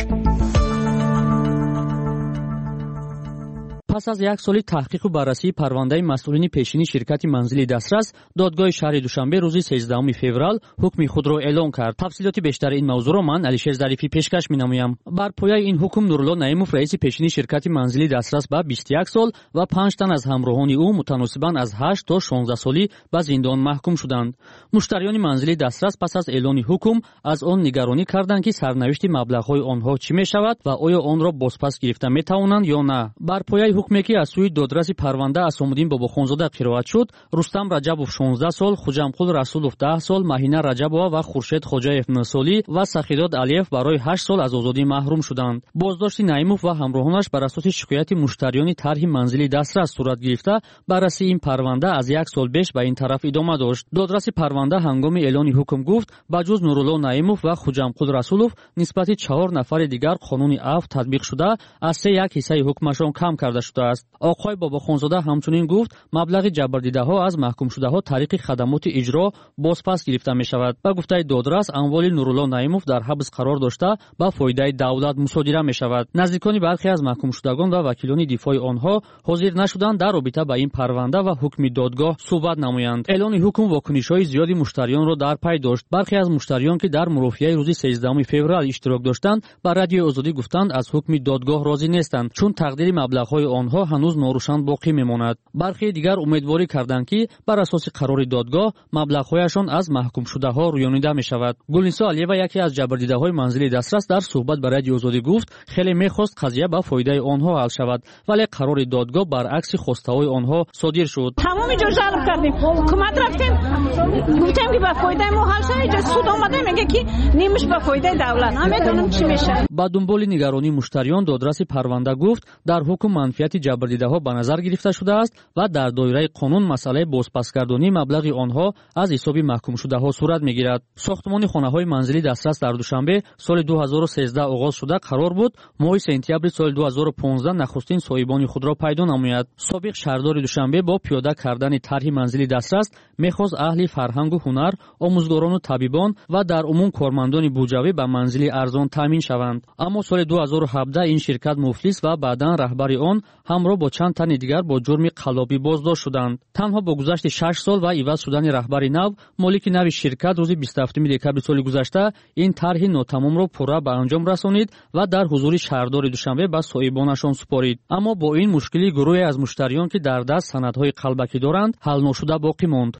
پس از یک سال تحقیق و بررسی پرونده مسئولین پیشینی شرکت منزل دسترس، دادگاه شهر دوشنبه روز سیزدهم فوریه حکم خود را اعلام کرد. تفصیلات بیشتر این موضوع را من علیشیر ظریفی پیشکش می‌نمایم. بر پایه این حکم نورالله نعیموف رئیس پیشینی شرکت منزل دسترس به بیست و یک سال و پنج تن از همراهان او متناسباً از هشت تا شانزده سالی به زندان محکوم شدند. مشتریان منزل دسترس پس از اعلان حکم از آن نگرانی کردند که سرنوشت مبلغ‌های آنها چی می‌شود و آیا آن را بازپس گرفته می‌توانند یا نه. بر پایه حکمی که از سوی دادرس پرونده اسامالدین باباخانزاده قرائت شد، رستم رجبوف شانزده سال، خوجامقول رسولوف ده سال، مهینه رجبова و خورشید خوجاєв نه سالی و سخیداد علیف برای هشت سال از آزادی محروم شدند. بازداشت نعیموف و همراهانش بر اساس شکایت مشتریان طرح منزل دسترس صورت گرفته، بررسی این پرونده از یک سال پیش به این طرف ادامه داشت. دادرس پرونده هنگام اعلان حکم گفت بجز نورالله نعیموف و خوجامقول رسولوف نسبت چهار نفر دیگر قانون عفو تطبیق شده، از سه یک حصه حکمشان کم کرده شده است. آقای باباخانزاده همچنین گفت مبلغ جبردیده ها از محکوم شده ها طریق خدمات اجرا بازپس گرفته می شود. با گفته دادرس اموال نورالله نعیموف در حبس قرار داشته با فایده دولت مصادره می شود. نزدیکان برخی از محکوم شدگان و وکیلان دفاع آنها حاضر نشدند در رابطه با این پرونده و حکم دادگاه صحبت نمایند. اعلان حکم واکنش های زیادی مشتریان را در پی داشت. برخی از مشتریان که در مرافعه روز سیزدهم فوریه اشتراک داشتند با رادیو آزادی گفتند از حکم دادگاه راضی نیستند، چون تقدیر مبلغ های آنها هنوز ناروشن باقی میماند. برخی دیگر امیدواری کردند که بر اساس قرار دادگاه مبلغ‌هایشان از محکوم شده ها رویانیده می شود. گلنسا علیوا یکی از جبردیده های منزل دسترس در صحبت با رادیو آزادی گفت خیلی میخواست قضیه به فایده آنها حل شود، ولی قرار دادگاه برعکس خواسته های آنها صادر شد. تمام جا جلب کردیم، حکومت رفتیم گفتیم که به فایده ما حل شه، اینجا سود اومده میگه که نیمش به فایده دولت. نمیدونم چی میشه. با دنبال نگرانی مشتریان دادرس پرونده گفت در حکم منفیت جبردیده ها به نظر گرفته شده است و در دایره قانون مسئله بازپسگردانی مبلغ آنها از حساب محکوم شده ها صورت میگیرد. ساختمان خانه های منزلی دسترس در دوشنبه سال دو هزار و سیزده آغاز شده قرار بود ماه سپتامبر سال دو هزار و پانزده نخستین صاحبان خود را پیدا نماید. سابق شهردار دوشنبه با پیاده کردن طرح منزلی دسترس میخواست اهل فرهنگ و هنر، آموزگاران و طبیبان و در عموم کارمندان بودجوی به منزلی ارزان تامین شوند. اما سال دو هزار و هفده این شرکت مفلس و بعداً رهبر آن همراه با چند تن دیگر با جرم قلابی بازداشت شدند. تنها با گذشت شش سال و عوض شدن رهبر نو، مالک نو شرکت روز بیست و هفتم دکمبر سال گذشته این طرح ناتمام را پورا به انجام رسانید و در حضور شهردار دوشنبه به صاحبانشان سپارید. اما با این مشکلی گروهی از مشتریان که در دست سندهای قلبکی دارند حل نشده باقی ماند.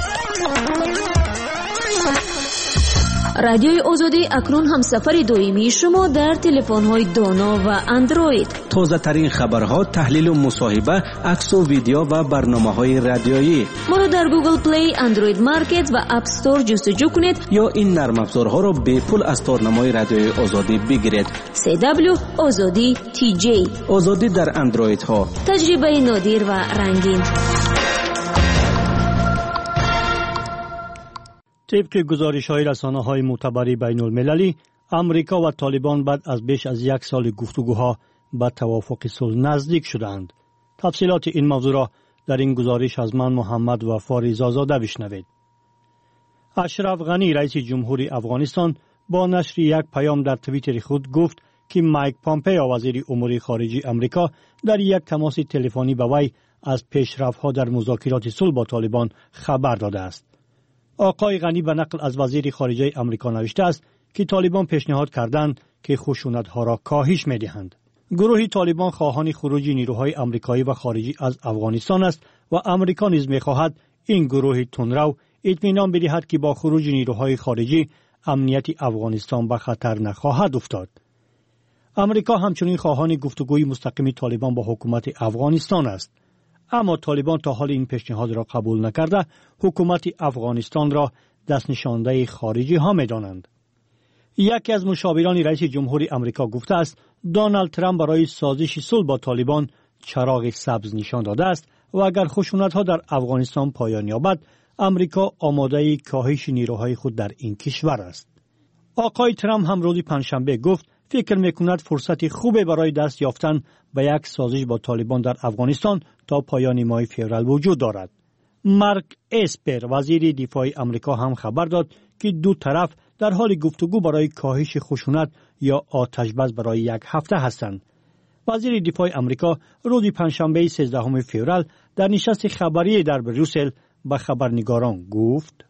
رادیوی آزادی اکنون همسفر دائمی شما در تلفن‌های دانا و اندروید. تازه ترین خبرها، تحلیل و مصاحبه، عکس و ویدیو و برنامه‌های رادیویی. ما را در گوگل پلی، اندروید مارکت و اپ استور جستجو کنید یا این نرم افزارها را به پول از تارنمای رادیوی آزادی بگیرید. سی دبلیو آزادی تی جی. آزادی در اندروید ها. تجربه نادر و رنگین. طبق گزارش‌های رسانه‌های معتبر بین‌المللی، امریکا و طالبان بعد از بیش از یک سال گفتگوها به توافق صلح نزدیک شدند. تفصیلات این موضوع را در این گزارش از من محمد وفا رضازاده بشنوید. اشرف غنی رئیس جمهوری افغانستان با نشر یک پیام در توییتر خود گفت که مایک پامپئو وزیر امور خارجه امریکا در یک تماس تلفنی به وی از پیشرفت‌ها در مذاکرات صلح با طالبان خبر داده است. آقای غنی به نقل از وزیر خارجه امریکا نوشته است که طالبان پیشنهاد کردند که خشونت‌ها را کاهش می‌دهند. گروه طالبان خواهان خروج نیروهای آمریکایی و خارجی از افغانستان است و امریکا نیز می‌خواهد این گروه تندرو اطمینان بدهد که با خروج نیروهای خارجی امنیت افغانستان به خطر نخواهد افتاد. امریکا همچنین خواهان گفتگوی مستقیم طالبان با حکومت افغانستان است. اما طالبان تا حال این پیشنهاد را قبول نکرده، حکومت افغانستان را دست نشانده خارجی ها می دانند. یکی از مشاوران رئیس جمهوری امریکا گفته است دونالد ترامپ برای سازش صلح با طالبان چراغ سبز نشان داده است و اگر خشونت ها در افغانستان پایان یابد، امریکا آماده کاهش نیروهای خود در این کشور است. آقای ترامپ هم روز پنجشنبه گفت فکر میکند فرصت خوبی برای دست یافتن به یک سازش با طالبان در افغانستان تا پایان ماه فوریه وجود دارد. مارک اسپر وزیر دفاع امریکا هم خبر داد که دو طرف در حال گفتگو برای کاهش خشونت یا آتش‌بس برای یک هفته هستند. وزیر دفاع امریکا روز پنجشنبه سیزدهم فوریه در نشست خبری در بروسل به خبرنگاران گفت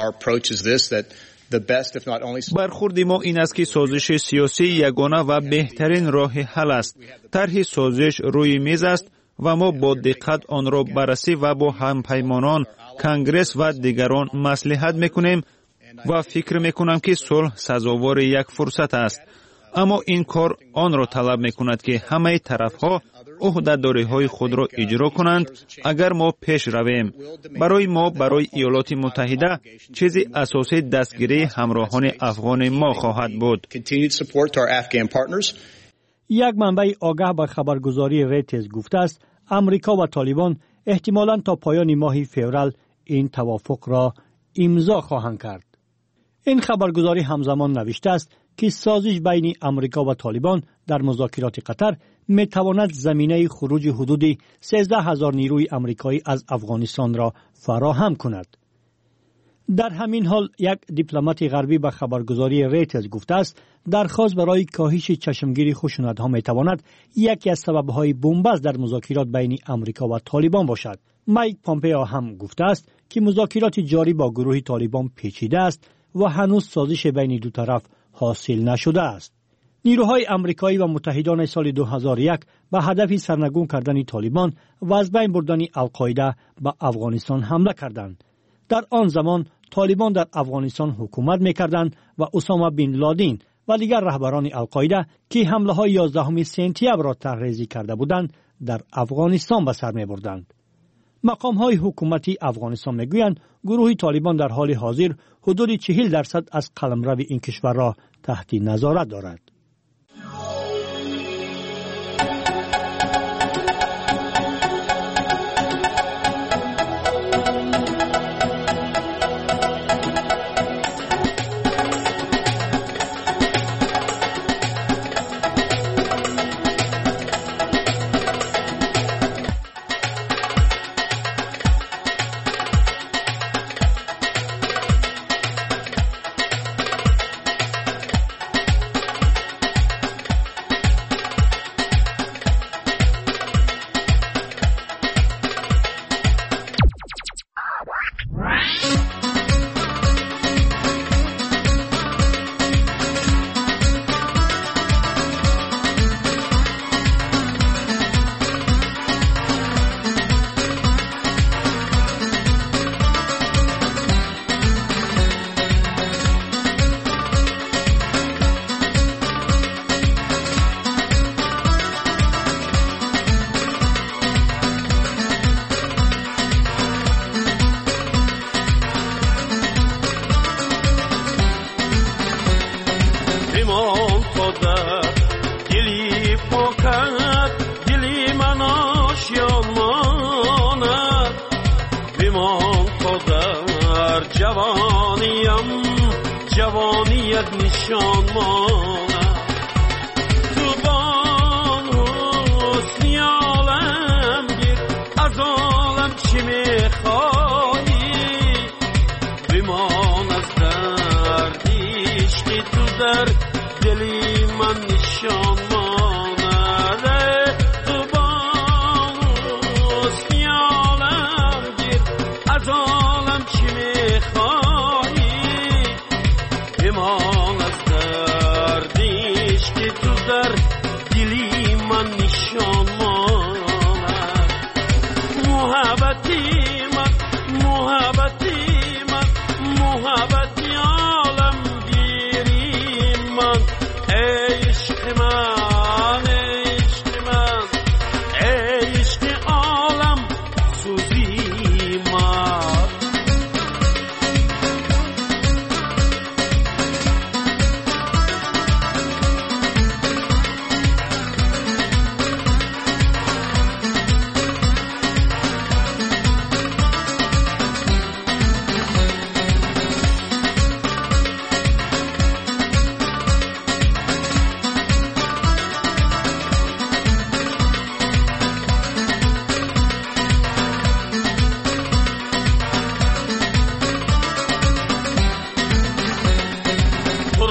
برخورد ما این است که سازش سیاسی یگانه و بهترین راه حل است. طرح سازش روی میز است و ما با دقت آن را بررسی و با همپیمانان، کنگرس و دیگران مصلحت میکنیم و فکر میکنم که صلح سزاوار یک فرصت است. اما این کار آن را طلب میکند که همه طرفها عهده‌داری‌های خود را اجرا کنند. اگر ما پیش رویم، برای ما برای ایالات متحده چیزی اساسی دستگیری همراهان افغان ما خواهد بود. یک منبع آگاه به خبرگزاری ریترز گفته است امریکا و طالبان احتمالاً تا پایان ماه فوریه این توافق را امضا خواهند کرد. این خبرگزاری همزمان نوشته است که سازش بین امریکا و طالبان در مذاکرات قطر می تواند زمینه خروج حدود سیزده هزار نیروی امریکایی از افغانستان را فراهم کند. در همین حال یک دیپلمات غربی به خبرگزاری ریترز گفته است درخواست برای کاهش چشمگیری خشونت‌ها می تواند یکی از سبب‌های بنبست در مذاکرات بین امریکا و طالبان باشد. مایک پامپئو هم گفته است که مذاکرات جاری با گروه طالبان پیچیده است و هنوز سازش بین دو طرف حاصل نشده است. نیروهای امریکایی و متحدان سال دو هزار و یک به هدف سرنگون کردن طالبان و از بین بردن القاعده به افغانستان حمله کردند. در آن زمان طالبان در افغانستان حکومت می‌کردند و اسامه بن لادن و دیگر رهبران القاعده که حمله های یازدهم سپتامبر را طرح‌ریزی کرده بودند در افغانستان به سر می‌بردند. مقام های حکومتی افغانستان میگویند گروه طالبان در حال حاضر حدود چهل درصد از قلمرو این کشور را تحت نظارت دارد.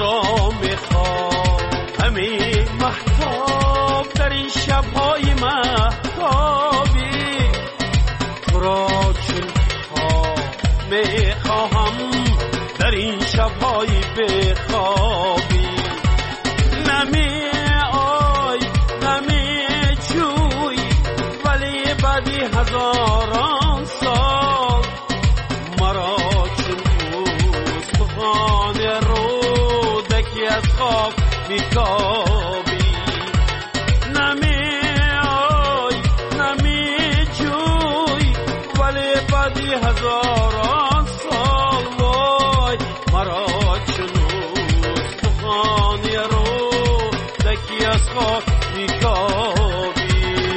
را میخوام همین مهتاب در این شبهای مهتابی تو را چون ها میخواهم در این شبهای بخوابی نمی آی نمی جوی ولی بعدی هزاران سال مرا چون استخوان رودکی از خواب میکابی نمی آی نمی جوی ولی بعدی هزاران سال وای مرا چون استخوان رودکی از خواب میکابی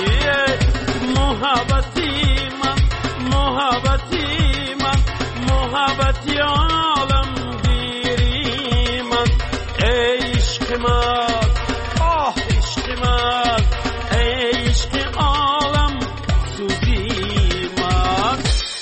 محبتی من محبتی من محبتی عالم گیری من عشق من آه عشق من عشق عالم سوزی من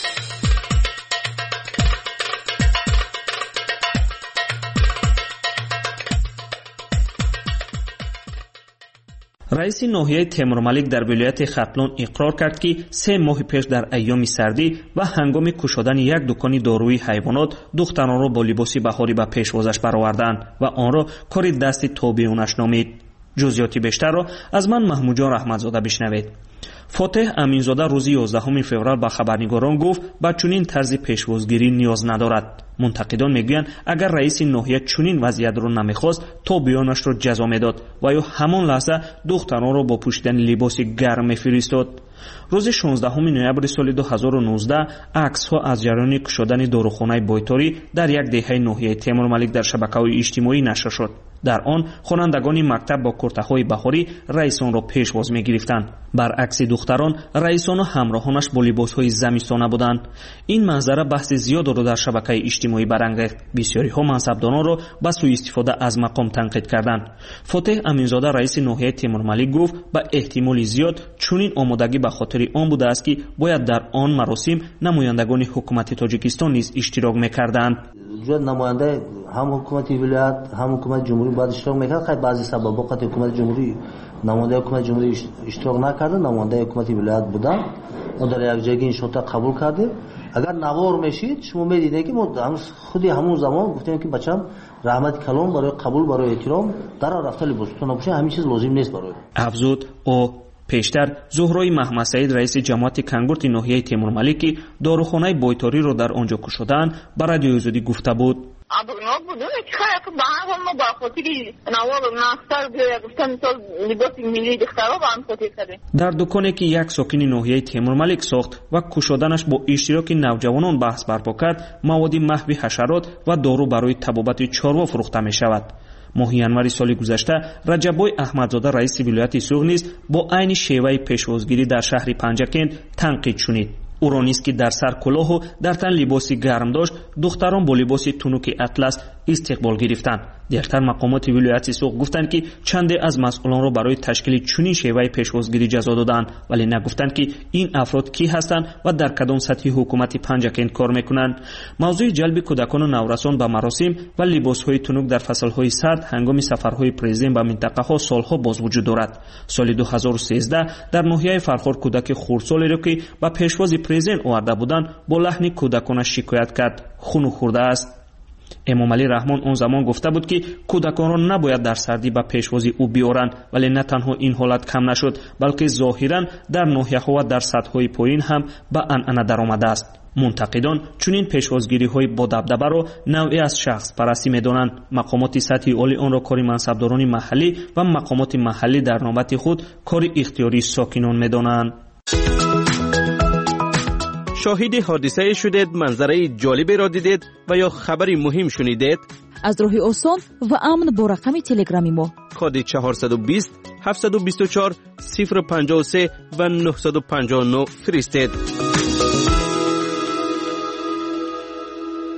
رئیس ناحیه تیمورملیک در ولایت ختلون اقرار کرد که سه ماه پیش در ایام سردی و هنگام کشودن یک دکان داروی حیوانات دختران را با لباس بهاری به پیشوازش برآوردند و آن را کار دست تابعونش نامید. جزئیات بیشتر را از من محمود جان رحمتزاده بشنوید. فاتح امینزاده روز یازدهم فوریه به خبرنگاران گفت با چنین طرز پیشوازگیری نیاز ندارد. منتقدان میگویند اگر رئیس ناحیه چنین وضعیت را نمیخواست تا بیانش را جزا میداد و یا همان لحظه دختران را با پوشیدن لباس گرم میفرستاد. روز شانزدهم نوامبر سال دو هزار و نوزده عکس ها از جریان کشودن داروخانه بایتاری در یک دهه ناحیه تیمورملیک در شبکه‌های اجتماعی نشر شد. در آن خوانندگان مکتب با کرته‌های بهاری رئیسان را پیشواز می‌گرفتند. برعکس دختران رئیسان و همراهانش با لباس‌های زمستانه بودند. این منظره بحث زیاد را در شبکه اجتماعی برانگیخت. بسیاری‌ها منصبداران را به سوء استفاده از مقام تنقید کردند. فاتح امینزاده رئیس ناحیه تیمورملیک گفت به احتمال زیاد چنین آمادگی به خاطر آن بوده است که باید در آن مراسم نمایندگان حکومت تاجیکستان نیز اشتراک می‌کردند. جد نماینده هم حکومت ولایت هم حکومت جمهوری باید اشتراک میکرد. خیلی بعضی سبب وقتی حکومت جمهوری نماینده حکومت جمهوری اشتراک نکرده نماینده حکومت ولایت بودن و در یک جایی این شرط قبول کرده. اگر نوار میشید شما میدیدید که ما خودی همون زمان گفتیم که بچم رحمت کلام برای قبول برای احترام در رفته لباستون نباشه همین چیز لازم نیست برای افزود او پیشتر زهرای محمد سعید رئیس جماعت کنگورت ناحیه تیمورملیک داروخانه بایتاری را در آنجا کشودن به رادیو آزادی گفته بود. در دکانی که یک ساکن ناحیه تیمورملیک ساخت و کشودنش با اشتراک نوجوانان بحث برپا کرد مواد محو حشرات و دارو برای طبابت چاروا فروخته می شود. ماه ینوری سال گذشته رجبای احمدزاده رئیس ولایت سوغ نیز با عین شیوه پیشوازگیری در شهر پنجکند تنقید شنید. او را نیز که در سر کلاه و در تن لباسی گرم داشت دختران با لباس تونوک اطلس استقبال گرفتند. دیرتر مقامات ولایت سوغ گفتند که چند از مسئولان را برای تشکیل چنین شیوه پیشوازگیری جزا دادند ولی نگفتند که این افراد کی هستند و در کدام سطح حکومت پنجکند کار میکنند. موضوع جلب کودکان و نورسان به مراسم و لباسهای تونوک در فصلهای سرد هنگام سفرهای پرزیدنت به منطقه‌ها سالها باز وجود دارد. سال دو هزار و سیزده در ناحیه فرخار کودک خردسالی را که به پیشواز پرزیدنت آورده بودند با لحن کودکانش شکایت کرد خون خورده است. امام علی رحمان اون زمان گفته بود که کودکان را نباید در سردی به پیشوازی او بیارند ولی نه تنها این حالت کم نشد بلکه ظاهرا در ناحیه‌ها و در سطح‌های پایین هم به عنعنه درآمده است. منتقدان چنین پیشوازگیری‌های با دبدبه را نوعی از شخص پرستی می‌دانند. مقامات سطحی عالی آن را کار منصبداران محلی و مقامات محلی در نوبت خود کار اختیاری ساکنان می‌دانند. شاهد حادثه شدید، منظره جالبی را دیدید و یا خبری مهم شنیدید؟ از راه آسان و امن با رقم تلگرامی ما کد چهارصد و بیست هفتصد و بیست و چهار صفر پنجاه و سه و نهصد و پنجاه و نه فرستید.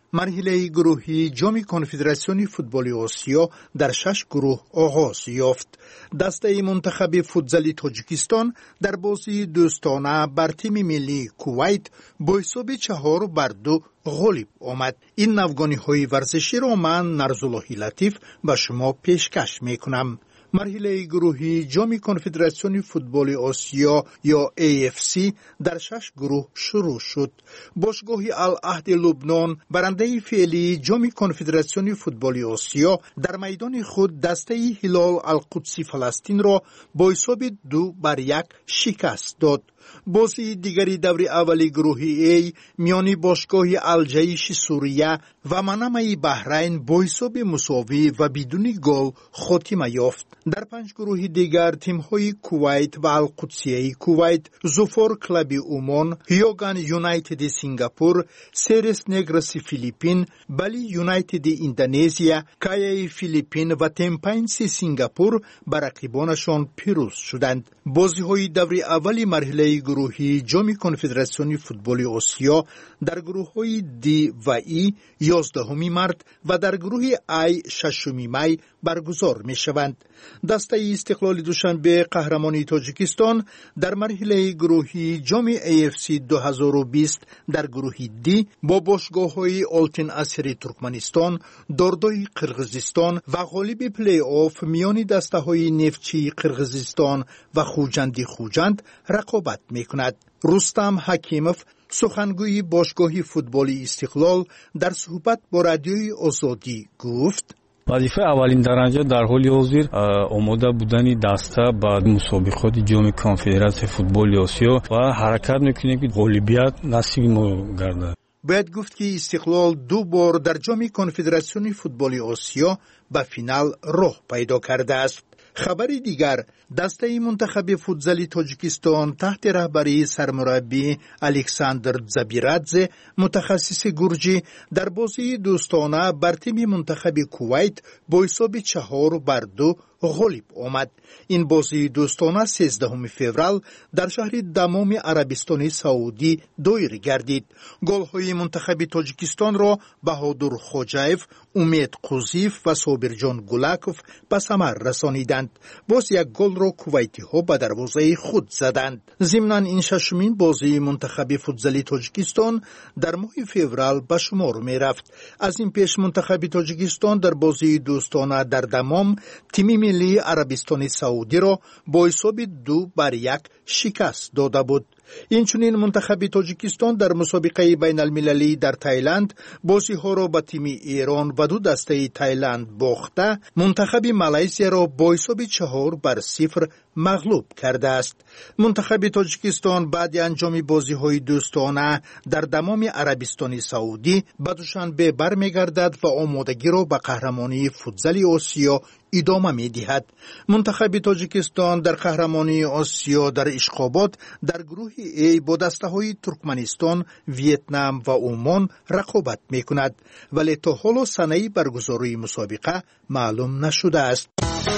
مرحله گروهی جام کنفدراسیون فوتبال آسیا در شش گروه آغاز یافت. دسته منتخب فوتزال تاجیکستان در بازی دوستانه بر تیم ملی کویت با حساب چهار بر دو غالب آمد. این نوگانی های ورزشی را من نرزاللهی لطیف به شما پیشکش می کنم. مرحله گروهی جام کنفدراسیون فوتبال آسیا یا ای اف سی در شش گروه شروع شد. باشگاه العهد لبنان برنده فعلی جام کنفدراسیون فوتبال آسیا در میدان خود دسته هلال القدسی فلسطین را با حساب دو بر یک شکست داد. بازی دیگری دور اولی گروه ای میانی باشگاه الجیش سوریه و منامه بحرین با حساب مساوی و بدون گل خاتمه یافت. در پنج گروه دیگر تیم‌های کویت و القدسیه کویت، زوفور کلاب عمان، هیوگان یونایتد سنگاپور، سیرس نگرس فیلیپین، بلی یونایتد اندونزیا، کایای فیلیپین و تمپاینس سنگاپور بر رقیبانشان پیروز شدند. بازی‌های دور اولی مرحله گروهی جام کنفدراسیون فوتبال آسیا در گروه‌های دی و ای یازدهم مارس و در گروه ای ششم می برگزار می‌شوند. دسته استقلال دوشنبه قهرمانی تاجیکستان در مرحله گروهی جام ای اف سی دو هزار و بیست در گروه دی با باشگاه‌های آلتین اسری ترکمنستان، داردای قرغیزستان و غالب پلی آف میان دسته‌های نفتچی قرغیزستان و خوجندی خوجند رقابت می‌کند. رستم حکیموف سخنگوی باشگاه فوتبال استقلال در صحبت با رادیوی آزادی گفت: وظیفه اولین درجه در حال حاضر آماده بودن دسته بعد مسابقات جام کنفدراسیون فوتبال آسیا و حرکت میکنیم که غالبیت نصیب ما گردد. باید گفت که استقلال دو بار در جام کنفدراسیون فوتبال آسیا به فینال راه پیدا کرده است. خبر دیگر، دسته منتخب فوتزال تاجیکستان تحت رهبری سرمربی الکساندر زبیرادزه متخصص گرجی در بازی دوستانه بر تیم منتخب کویت با حساب چهار بر دو غالب آمد. این بازی دوستانه سیزدهم فوریه در شهر دمام عربستان سعودی دایر گردید. گل‌های منتخب تاجیکستان را بهادر خوجایف، امید قوزیف و صابرجان گولاکوف به ثمر رسانیدند. باز یک گل را کویتی ها به دروازه خود زدند. ضمناً این ششمین بازی منتخب فوتزال تاجیکستان در ماه فوریه به شمار می رفت. از این پیش منتخب تاجیکستان در بازی دوستانه در دمام تیم ملی عربستان سعودی را با حساب دو بر یک شکست داده بود. اینچنین منتخب تاجیکستان در مسابقه بین المللی در تایلند بازی ها را به تیم ایران و دو دسته تایلند باخته منتخب مالایزیا را با حساب چهار بر صفر مغلوب کرده است. منتخب تاجیکستان بعد انجام بازی های دوستانه در دمام عربستان سعودی به دوشنبه برمیگردد و آمادگی را به قهرمانی فوتزال آسیا ادامه می دهد. منتخب تاجیکستان در قهرمانی آسیا در اشخابات در گروه ای با دسته های ترکمنستان، ویتنام و عمان رقابت می کند، ولی تا حالا سنه برگزاری مسابقه معلوم نشده است.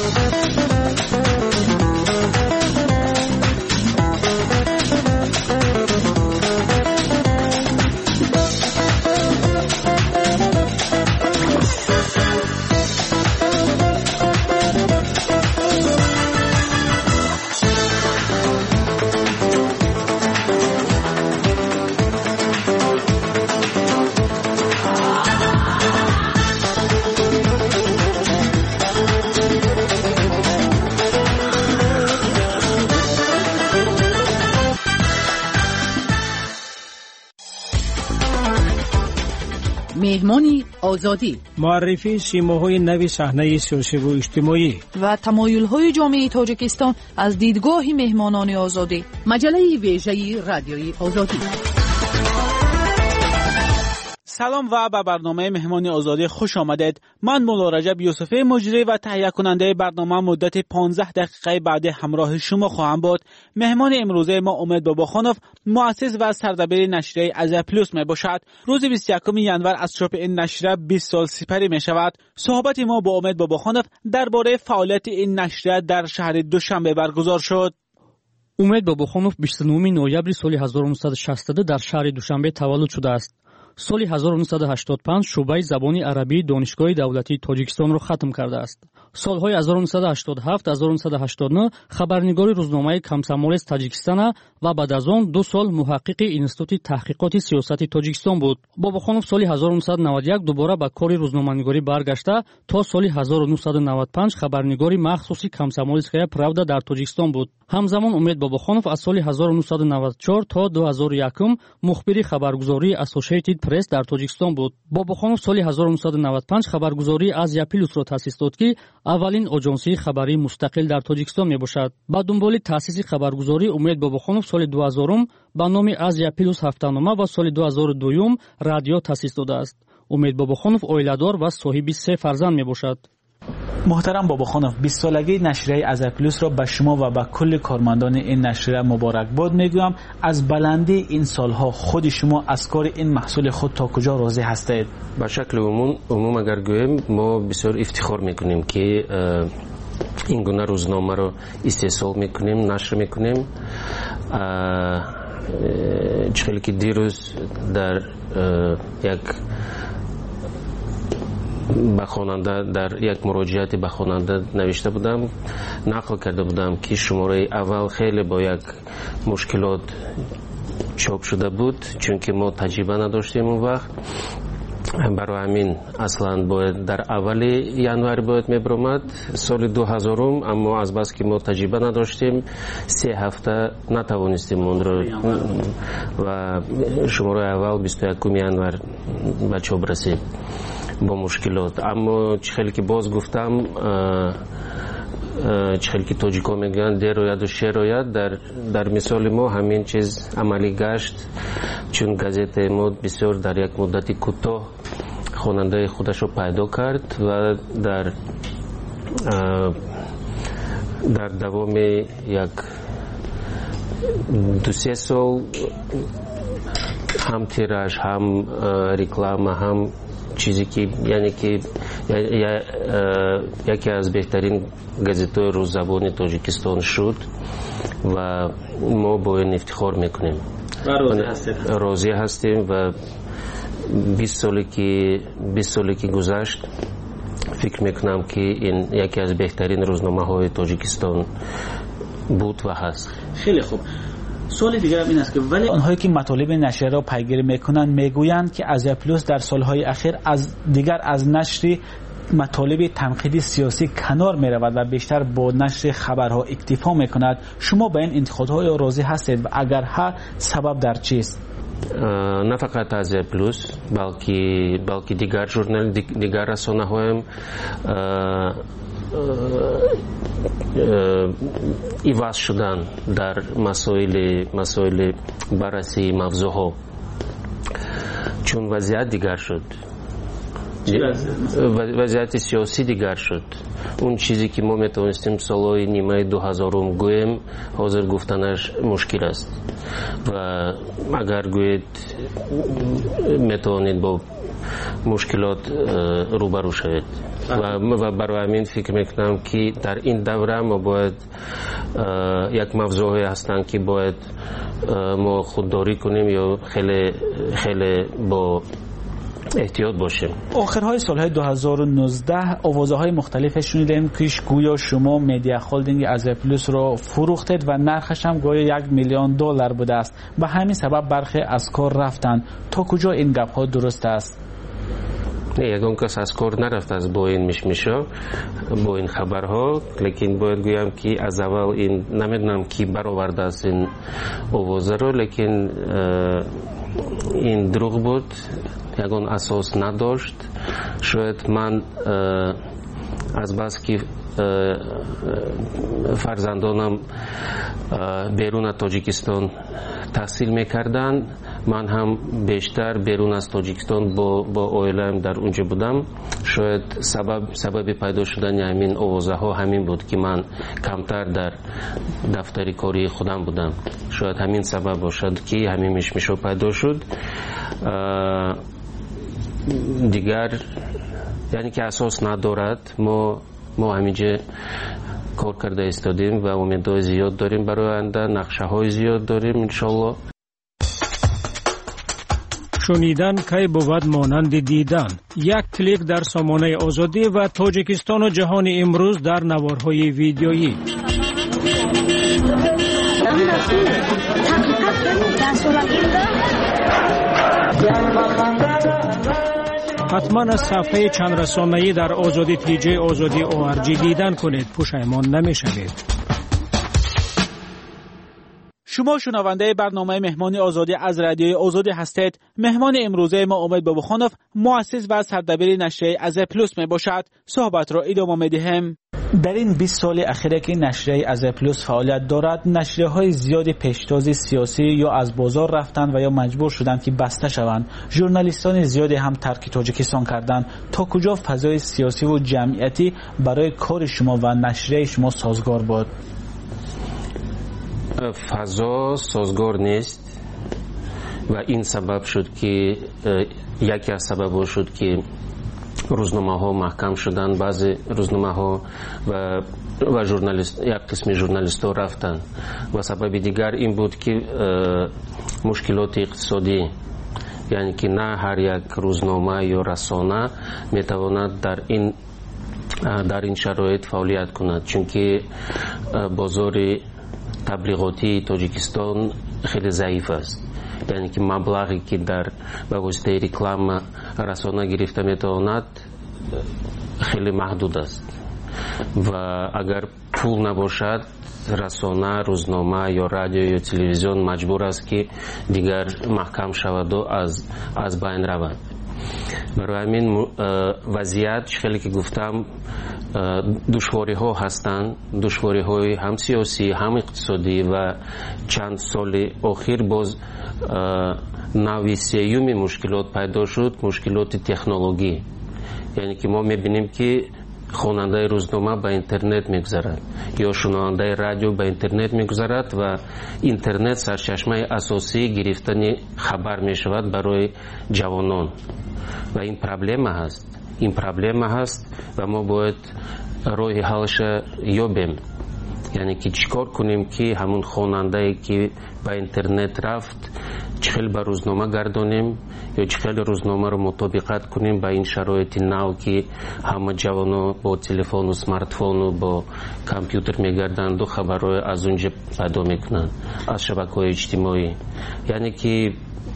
مهمانی آزادی، معرفی سیماهای نوی صحنه سیاسی و اجتماعی و تمایل‌های جامعه تاجیکستان از دیدگاه مهمانان آزادی. مجله ویژه رادیوی آزادی. سلام و به برنامه مهمانی آزادی خوش آمدید. من مولا رجب یوسفی مجری و تهیه کننده برنامه مدت پانزده دقیقه بعد همراه شما خواهم بود. مهمان امروزه ما امید باباخانوف، مؤسس و سردبیر نشریه از پلوس می باشد. روز بیست و یکم ژانویه از چاپ این نشریه بیست سال سپری می شود. صحبت ما با امید باباخانوف درباره فعالیت این نشریه در شهر دوشنبه برگزار شد. امید باباخانوف بیست و نهم نوامبر سال هزار و نهصد و شصت و دو در شهر دوشنبه تولد شده است. соли ҳазору нуҳсаду ҳаштоду панҷ шуъбаи забони арабии донишгоҳи давлатии тоҷикистонро хатм кардааст. солҳои ҳазору нуҳсаду ҳаштоду ҳафт ҳазору нуҳсаду ҳаштоду нӯҳ хабарнигори рӯзномаи Комсомолец Таҷикистона ва баъд аз он ду сол муҳаққиқи Институти таҳқиқоти сиёсати Тоҷикистон буд. Бобохонов соли ҳазору нуҳсаду наваду як дубора ба кори рӯзноманигорӣ баргашта, то соли ҳазору нуҳсаду наваду панҷ хабарнигори махсуси Комсомольская правда дар Тоҷикистон буд. ҳамзамон Умед Бобохонов аз соли ҳазору нуҳсаду наваду чор то ду ҳазору якум мухбири хабаргузории Associated Press дар Тоҷикистон буд. Бобохонов соли ҳазору нуҳсаду наваду панҷ хабаргузории Азия Плюсро таъсис дод, ки аввалин оҷонсии хабарии мустақил дар Тоҷикистон мебошад. Ба дунболи таъсиси хабаргузорӣ Умед Бобохонов соли ду ҳазорум ба номи Азия Плюс ҳафтанома ва соли ду ҳазору дуюм радио таъсис додааст. Умед Бобохонов оиладор ва соҳиби се фарзанд мебошад. محترم باباخانov بیست سالگی نشریه ازیا پلوس را به شما و به کل کارمندان این نشریه مبارکباد میگویم. از بلندی این سالها خود شما از کار این محصول خود تا کجا راضی هستید؟ به شکل عموم عموم اگر گویم ما بسیار افتخار میکنیم که این گونه روزنامه رو استحصال میکنیم، نشر میکنیم. چخیلی که دیروز در یک به خواننده در یک مراجعاتی به خواننده نوشته بودم، نقل کرده بودم که شماره اول خیلی با یک مشکلات چاپ شده بود، چون که ما تجربه نداشتیم اون وقت. برای همین اصلا باید در اول ینوار باید میبرامد سال دو هزارم، اما از بس که ما تجربه نداشتیم سه هفته نتوانستیم اون رو و شماره اول بیست و یکم ینوار به چاپ رسید با مشکلات. اما خیلی که باز گفتم خیلی که تاجیکا میگن در روید و شیر روید، در, در مثال ما همین چیز عملی گشت، چون گازت ما بسیار در یک مدتی کوتاه خواننده خودش رو پیدا کرد و در در دوام یک دو سه سال هم تیراژ هم رکلام هم چیزی که یعنی که یکی از بهترین گازت‌های روززبان تاجیکستان شد و ما با این افتخار میکنیم. راضی هستیم. راضی هستیم و بیست سالی که بیست سالی که گذشت فکر میکنم که این یکی از بهترین روزنامه‌های تاجیکستان بود و هست. خیلی خوب. سوال دیگر هم این است که ولی آنهایی که مطالب نشریه را پیگیری میکنند میگویند که ازیا پلوس در سالهای اخیر از دیگر از نشر مطالب تنقیدی سیاسی کنار میرود و بیشتر با نشر خبرها اکتفا میکند. شما به این انتقادهای راضی هستید و اگر ها سبب در چیست؟ نه فقط ازیا پلوس بلکه بلکه دیگر ژورنال دیگر رسانه‌ها هم ایواز شدن در مسائل مسائل بررسی موضوعها، چون وضعیت دیگر شد، وضعیت سیاسی دیگر شد. اون چیزی که ما میتونستیم سالهای نیمه دو هزارم گویم حاضر گفتنش مشکل است و اگر گوید میتونید با مشکلات روبرو شوید و برای همین فکر میکنم که در این دوره ما باید یک موضوعی هستند که باید ما خودداری کنیم یا خیلی خیلی با احتیاط باشیم. آخرهای سالهای دو هزار و نوزده آوازهای مختلف شنیدیم که گویا شما مدیا هولدینگ ازیا پلوس را فروختید و نرخش هم گویا یک میلیون دلار بوده است. به همین سبب برخی از کار رفتند. تا کجا این گپ ها درست است؟ نه، یگان کس از کار نرفت از با این مشمشا با این خبرها، لیکن باید گویم که از اول این نمیدونم کی برآورده است این آوازه رو، لیکن این دروغ بود، یگان اساس نداشت. شاید من از بس که فرزندانم بیرون تاجیکستان تحصیل میکردن، من هم بیشتر بیرون از تاجیکستان با با اویلم در اونجا بودم. شاید سبب سبب پیدا شدن همین آوازه ها همین بود که من کمتر در دفتر کاری خودم بودم. شاید همین سبب باشد که همین مشمشو پیدا شد. دیگر یعنی که اساس ندارد. ما ما همینجا کار کرده استادیم و امیدهای زیاد داریم برای آینده، نقشه های زیاد داریم انشالله. شنیدن کی بود مانند دیدن. یک کلیک در سامانه آزادی و تاجیکستان و جهان امروز در نوارهای ویدیویی. حتما از صفحه چند رسانه‌ای در آزادی تی جی آزادی او آر جی دیدن کنید، پشیمان نمی‌شوید. شما شنونده برنامه مهمان آزادی از رادیوی آزادی هستید. مهمان امروزه ما امید بابخانوف، مؤسس و سردبیر نشریه از پلوس می باشد. صحبت را ادامه می‌دهیم. در این بیست سال اخیر که نشریه از پلوس فعالیت دارد، نشریه های زیادی پیشتاز سیاسی یا از بازار رفتند و یا مجبور شدند که بسته شوند. ژورنالیستان زیادی هم ترک تاجیکستان کردند. تا کجا فضای سیاسی و جمعیتی برای کار شما و نشریه شما سازگار بود؟ فضا سازگار نیست و این سبب شد که یکی از سبب شد که روزنامه ها محکم شدن، بعضی روزنامه ها و و ژورنالیست یک قسم ژورنالیست ها رفتن و سبب دیگر این بود که مشکلات اقتصادی، یعنی که نه هر یک روزنامه یا رسانه میتواند در این در این شرایط فعالیت کند، چون که بازار تبلیغاتی تاجیکستان خیلی ضعیف است. یعنی که مبلغی که در به واسطه رکلام رسانه گرفته میتواند خیلی محدود است و اگر پول نباشد رسانه، روزنامه یا رادیو یا تلویزیون مجبور است که دیگر محکم شود و از از بین رود. برای همین وضعیت خیلی که گفتم دشواری ها هستند، دشواری های هم سیاسی هم اقتصادی و چند سال اخیر باز نوع سیوم مشکلات پیدا شد، مشکلات تکنولوژی. یعنی که ما میبینیم که خواننده روزنامه به اینترنت میگذرد یا شنونده رادیو به اینترنت میگذرد و اینترنت سرچشمه اساسی گرفتن خبر میشود برای جوانان و این پرابلم هست. این پرابلم هست و ما باید راه حلش یابیم. یعنی که چیکار کنیم که همون خواننده که به اینترنت رفت چخیل به روزنامه گردانیم یا چخیل روزنامه رو مطابقت کنیم به این شرایط نو که همه جوانا با تلفن و سمارتفون و با کامپیوتر میگردند و خبرهای از اونجا پیدا میکنند از شبکه‌های اجتماعی. یعنی که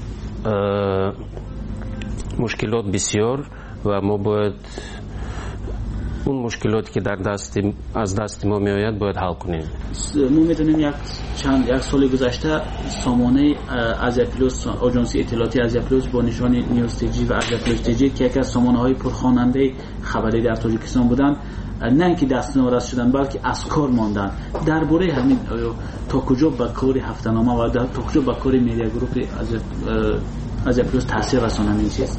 مشکلات بسیار و ما باید اون مشکلاتی که در دست از دست ما میآید باید حل کنیم. ما میدونیم یک چند یک سال گذشته سامانه از پلوس، آژانس اطلاعاتی از پلوس با نشان نیوز تیجی و از پلوس تیجی که یکی از سامانه های پرخواننده خبری در تاجیکستان بودند، نه اینکه دست نوراست شدن بلکه از کار ماندن. درباره همین تا کجا به کار هفته‌نامه و تا کجا به کار میدیا گروپ از از پلوس تاثیر رسانه این چیز؟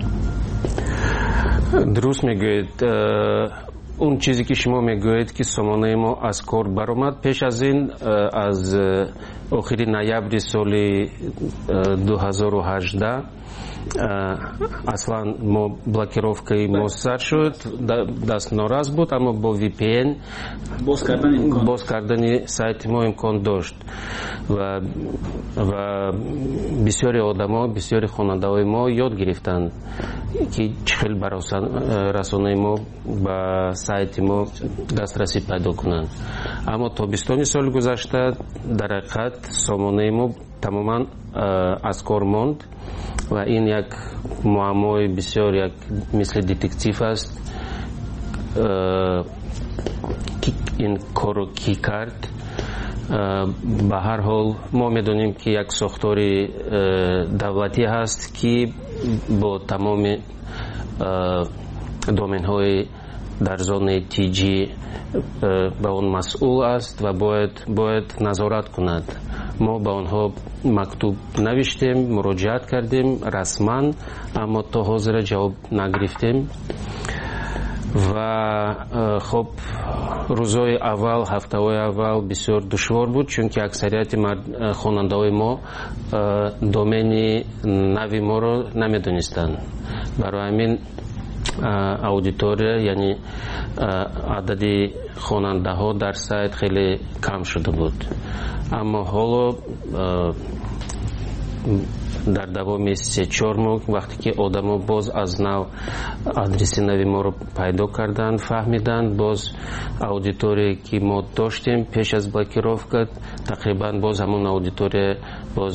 درست میگوید. اون چیزی که شما میگوید که سامانه ما از کار برآمد، پیش از این از آخر نوامبر سال دو هزار و هجده اصلا ما بلاکировкой ما سر شد، دست ناراض بود، اما با وی پی ان باز کردن امکان باز کردن سایت ما امکان داشت و و بسیاری آدما، بسیاری خواننده ما یاد گرفتند که چخیل برای رسانه ما به سایت ما دسترسی پیدا کنند. اما تا بیستم سال گذشته در حقیقت سامانه ما تماما از کار ماند و این یک معمای بسیار یک مثل دتکتیو است. این کارو کی کرد؟ به هر حال ما میدونیم که یک ساختار دولتی هست که با تمام دومین های در زون تی جی به اون مسئول است و باید باید نظارت کند. ما به آنها مکتوب نوشتیم، مراجعت کردیم رسما، اما تا حاضر جواب نگرفتیم و خب روزهای اول، هفته‌های اول بسیار دشوار بود، چون که اکثریت خواننده‌های ما دومین نوی ما رو نمیدونستند. برای همین اودیتوریا یعنی عدد خواننده ها در سایت خیلی کم شده بود. اما حالا дар давоми се чор моҳ вақте ки одамо боз аз нав адреси нави моро пайдо карданд, фаҳмиданд, боз аудитория ки мо доштем пеш аз блокировка тақрибан боз ҳамон аудитория боз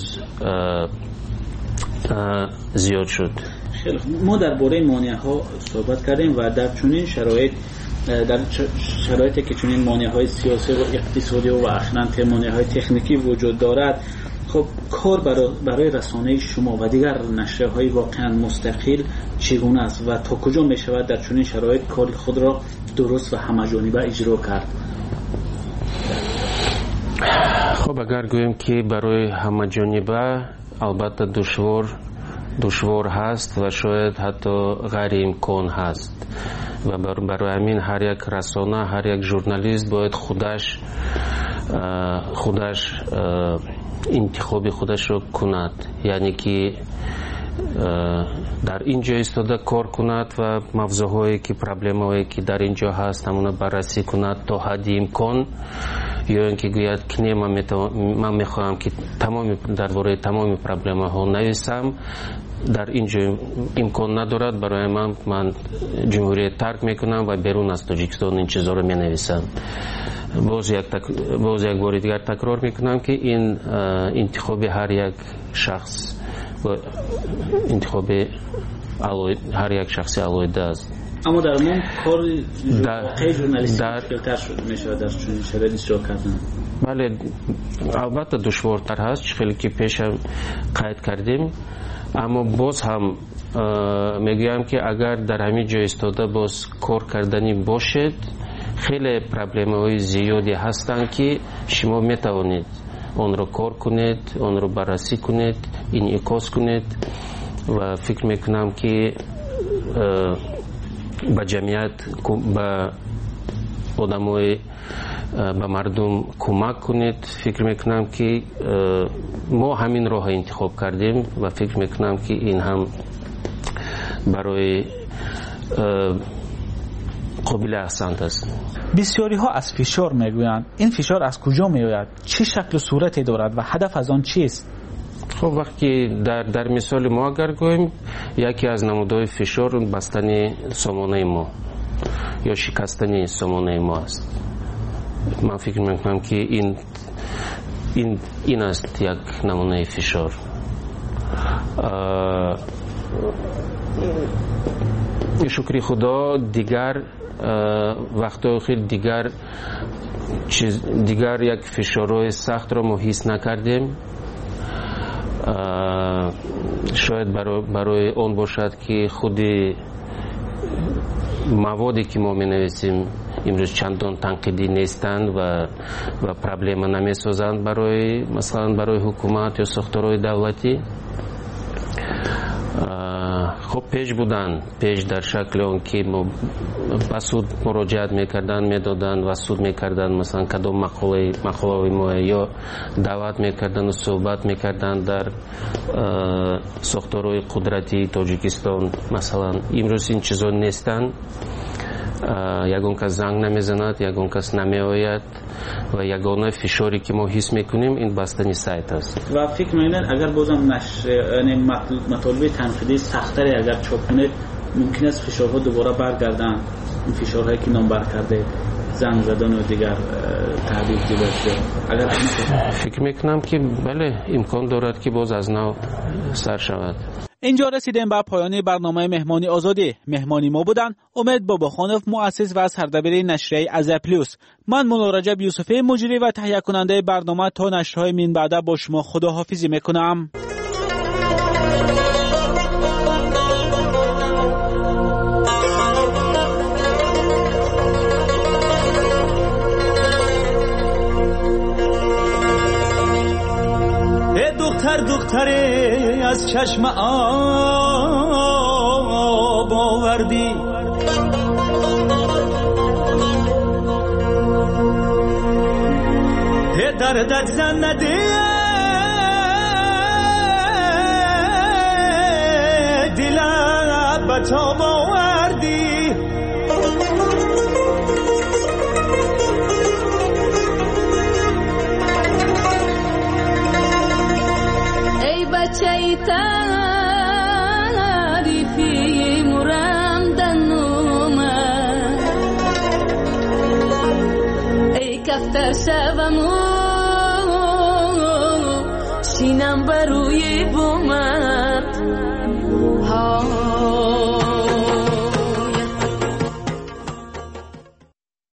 зиёд шуд. мо дар бораи монеаҳо суҳбат кардем ва дар чунин шароит дар шароите ки чунин монеаҳои сиёсӣ ва иқтисодӣ ва ахиран монеаҳои техникӣ вуҷуд дорад, خب کار برای رسانه شما و دیگر نشریه‌های واقعا مستقل چگونه است و تا کجا می شود در چنین شرایط کار خود را درست و همه‌جانبه اجرا کرد؟ خب اگر گوییم که برای همه‌جانبه البته دشوار دشوار هست و شاید حتی غیر امکان هست و برای همین هر یک رسانه، هر یک ژورنالیست باید خودش خودش انتخاب خودش رو کند، یعنی که در اینجا ایستاده کار کند و موضوعهایی که پرابلم‌هایی که در اینجا هست همون بررسی کند تا حد امکان، یا اینکه گوید که نه من میخواهم که تمام درباره تمام پرابلم‌ها نویسم، در اینجا امکان ندارد، برای من من جمهوریت ترک میکنم و بیرون از تاجیکستان این چیزا رو مینویسم. باز یک تک... باز یک بار دیگر تکرار میکنم که این انتخاب هر یک شخص و انتخاب علوید هر یک شخصی علویده است. اما در من کار واقعی ژورنالیستی مشکل‌تر شد میشه در چنین شرایطی اجرا کردن. بله البته دشوارتر هست، خیلی که پیش هم قید کردیم، اما باز هم میگویم که اگر در همین جای ایستاده باز کار کردنی باشد، خیلی پرابلم‌های زیادی هستند که شما میتوانید آن را کار کنید، آن را بررسی کنید، انعکاس کنید و فکر میکنم که به جمعیت، به آدمای به مردم کمک کنید. فکر میکنم که ما همین راه انتخاب کردیم و فکر میکنم که این هم برای قابل احسنت است. بسیاری ها از فشار میگویند. این فشار از کجا میآید؟ چه شکل و صورتی دارد و هدف از آن چیست؟ خب وقتی در در مثال ما اگر گوییم، یکی از نمودهای فشار بستن سامانه ما یا شکستن سامانه ما است. من فکر میکنم که این این این است یک نمونه فشار. شکر خدا دیگر وقتا خیلی دیگر چیز دیگر یک فشارهای سخت را ما حس نکردیم. شاید برای برای اون باشد که خود موادی که ما می نویسیم امروز چندان تنقیدی نیستند و و پرابلم نمی سازند برای مثلا برای حکومت یا ساختارهای دولتی. خب پیش بودن، پیش در شکل اون که ما به سود مراجعت میکردن، میدادن و سود میکردن، مثلا کدام مقاله مقاله ما یا دعوت میکردن و صحبت میکردن در ساختارهای قدرتی تاجیکستان. مثلا امروز این چیزا نیستن، یگان کس زنگ نمیزند، یگان کس نمیآید و یگانه فشاری که ما حس میکنیم این بستنی سایت است. و فکر میکنید اگر بازم نشر یعنی مطالب تنقیدی سخت‌تری اگر چاپ کنید ممکن است فشارها دوباره برگردن، این فشارهایی که نام بر کرده، زنگ زدن و دیگر تهدید دیگر. اگر فکر میکنم که بله امکان دارد که باز از نو سر شود. اینجا رسیدیم به پایان برنامه مهمانی آزادی. مهمانی ما بودن امید باباخانوف، مؤسس و سردبیر نشریه ازر پلوس. من مولا رجب یوسفی مجری و تهیه کننده برنامه تا نشرهای من بعد با شما خداحافظی میکنم. دختر دختره از چشم آب آوردی، دردت زن نده دلم بتاب آوردی. ای بچه ای کفتر شوم و شینم بروی بومم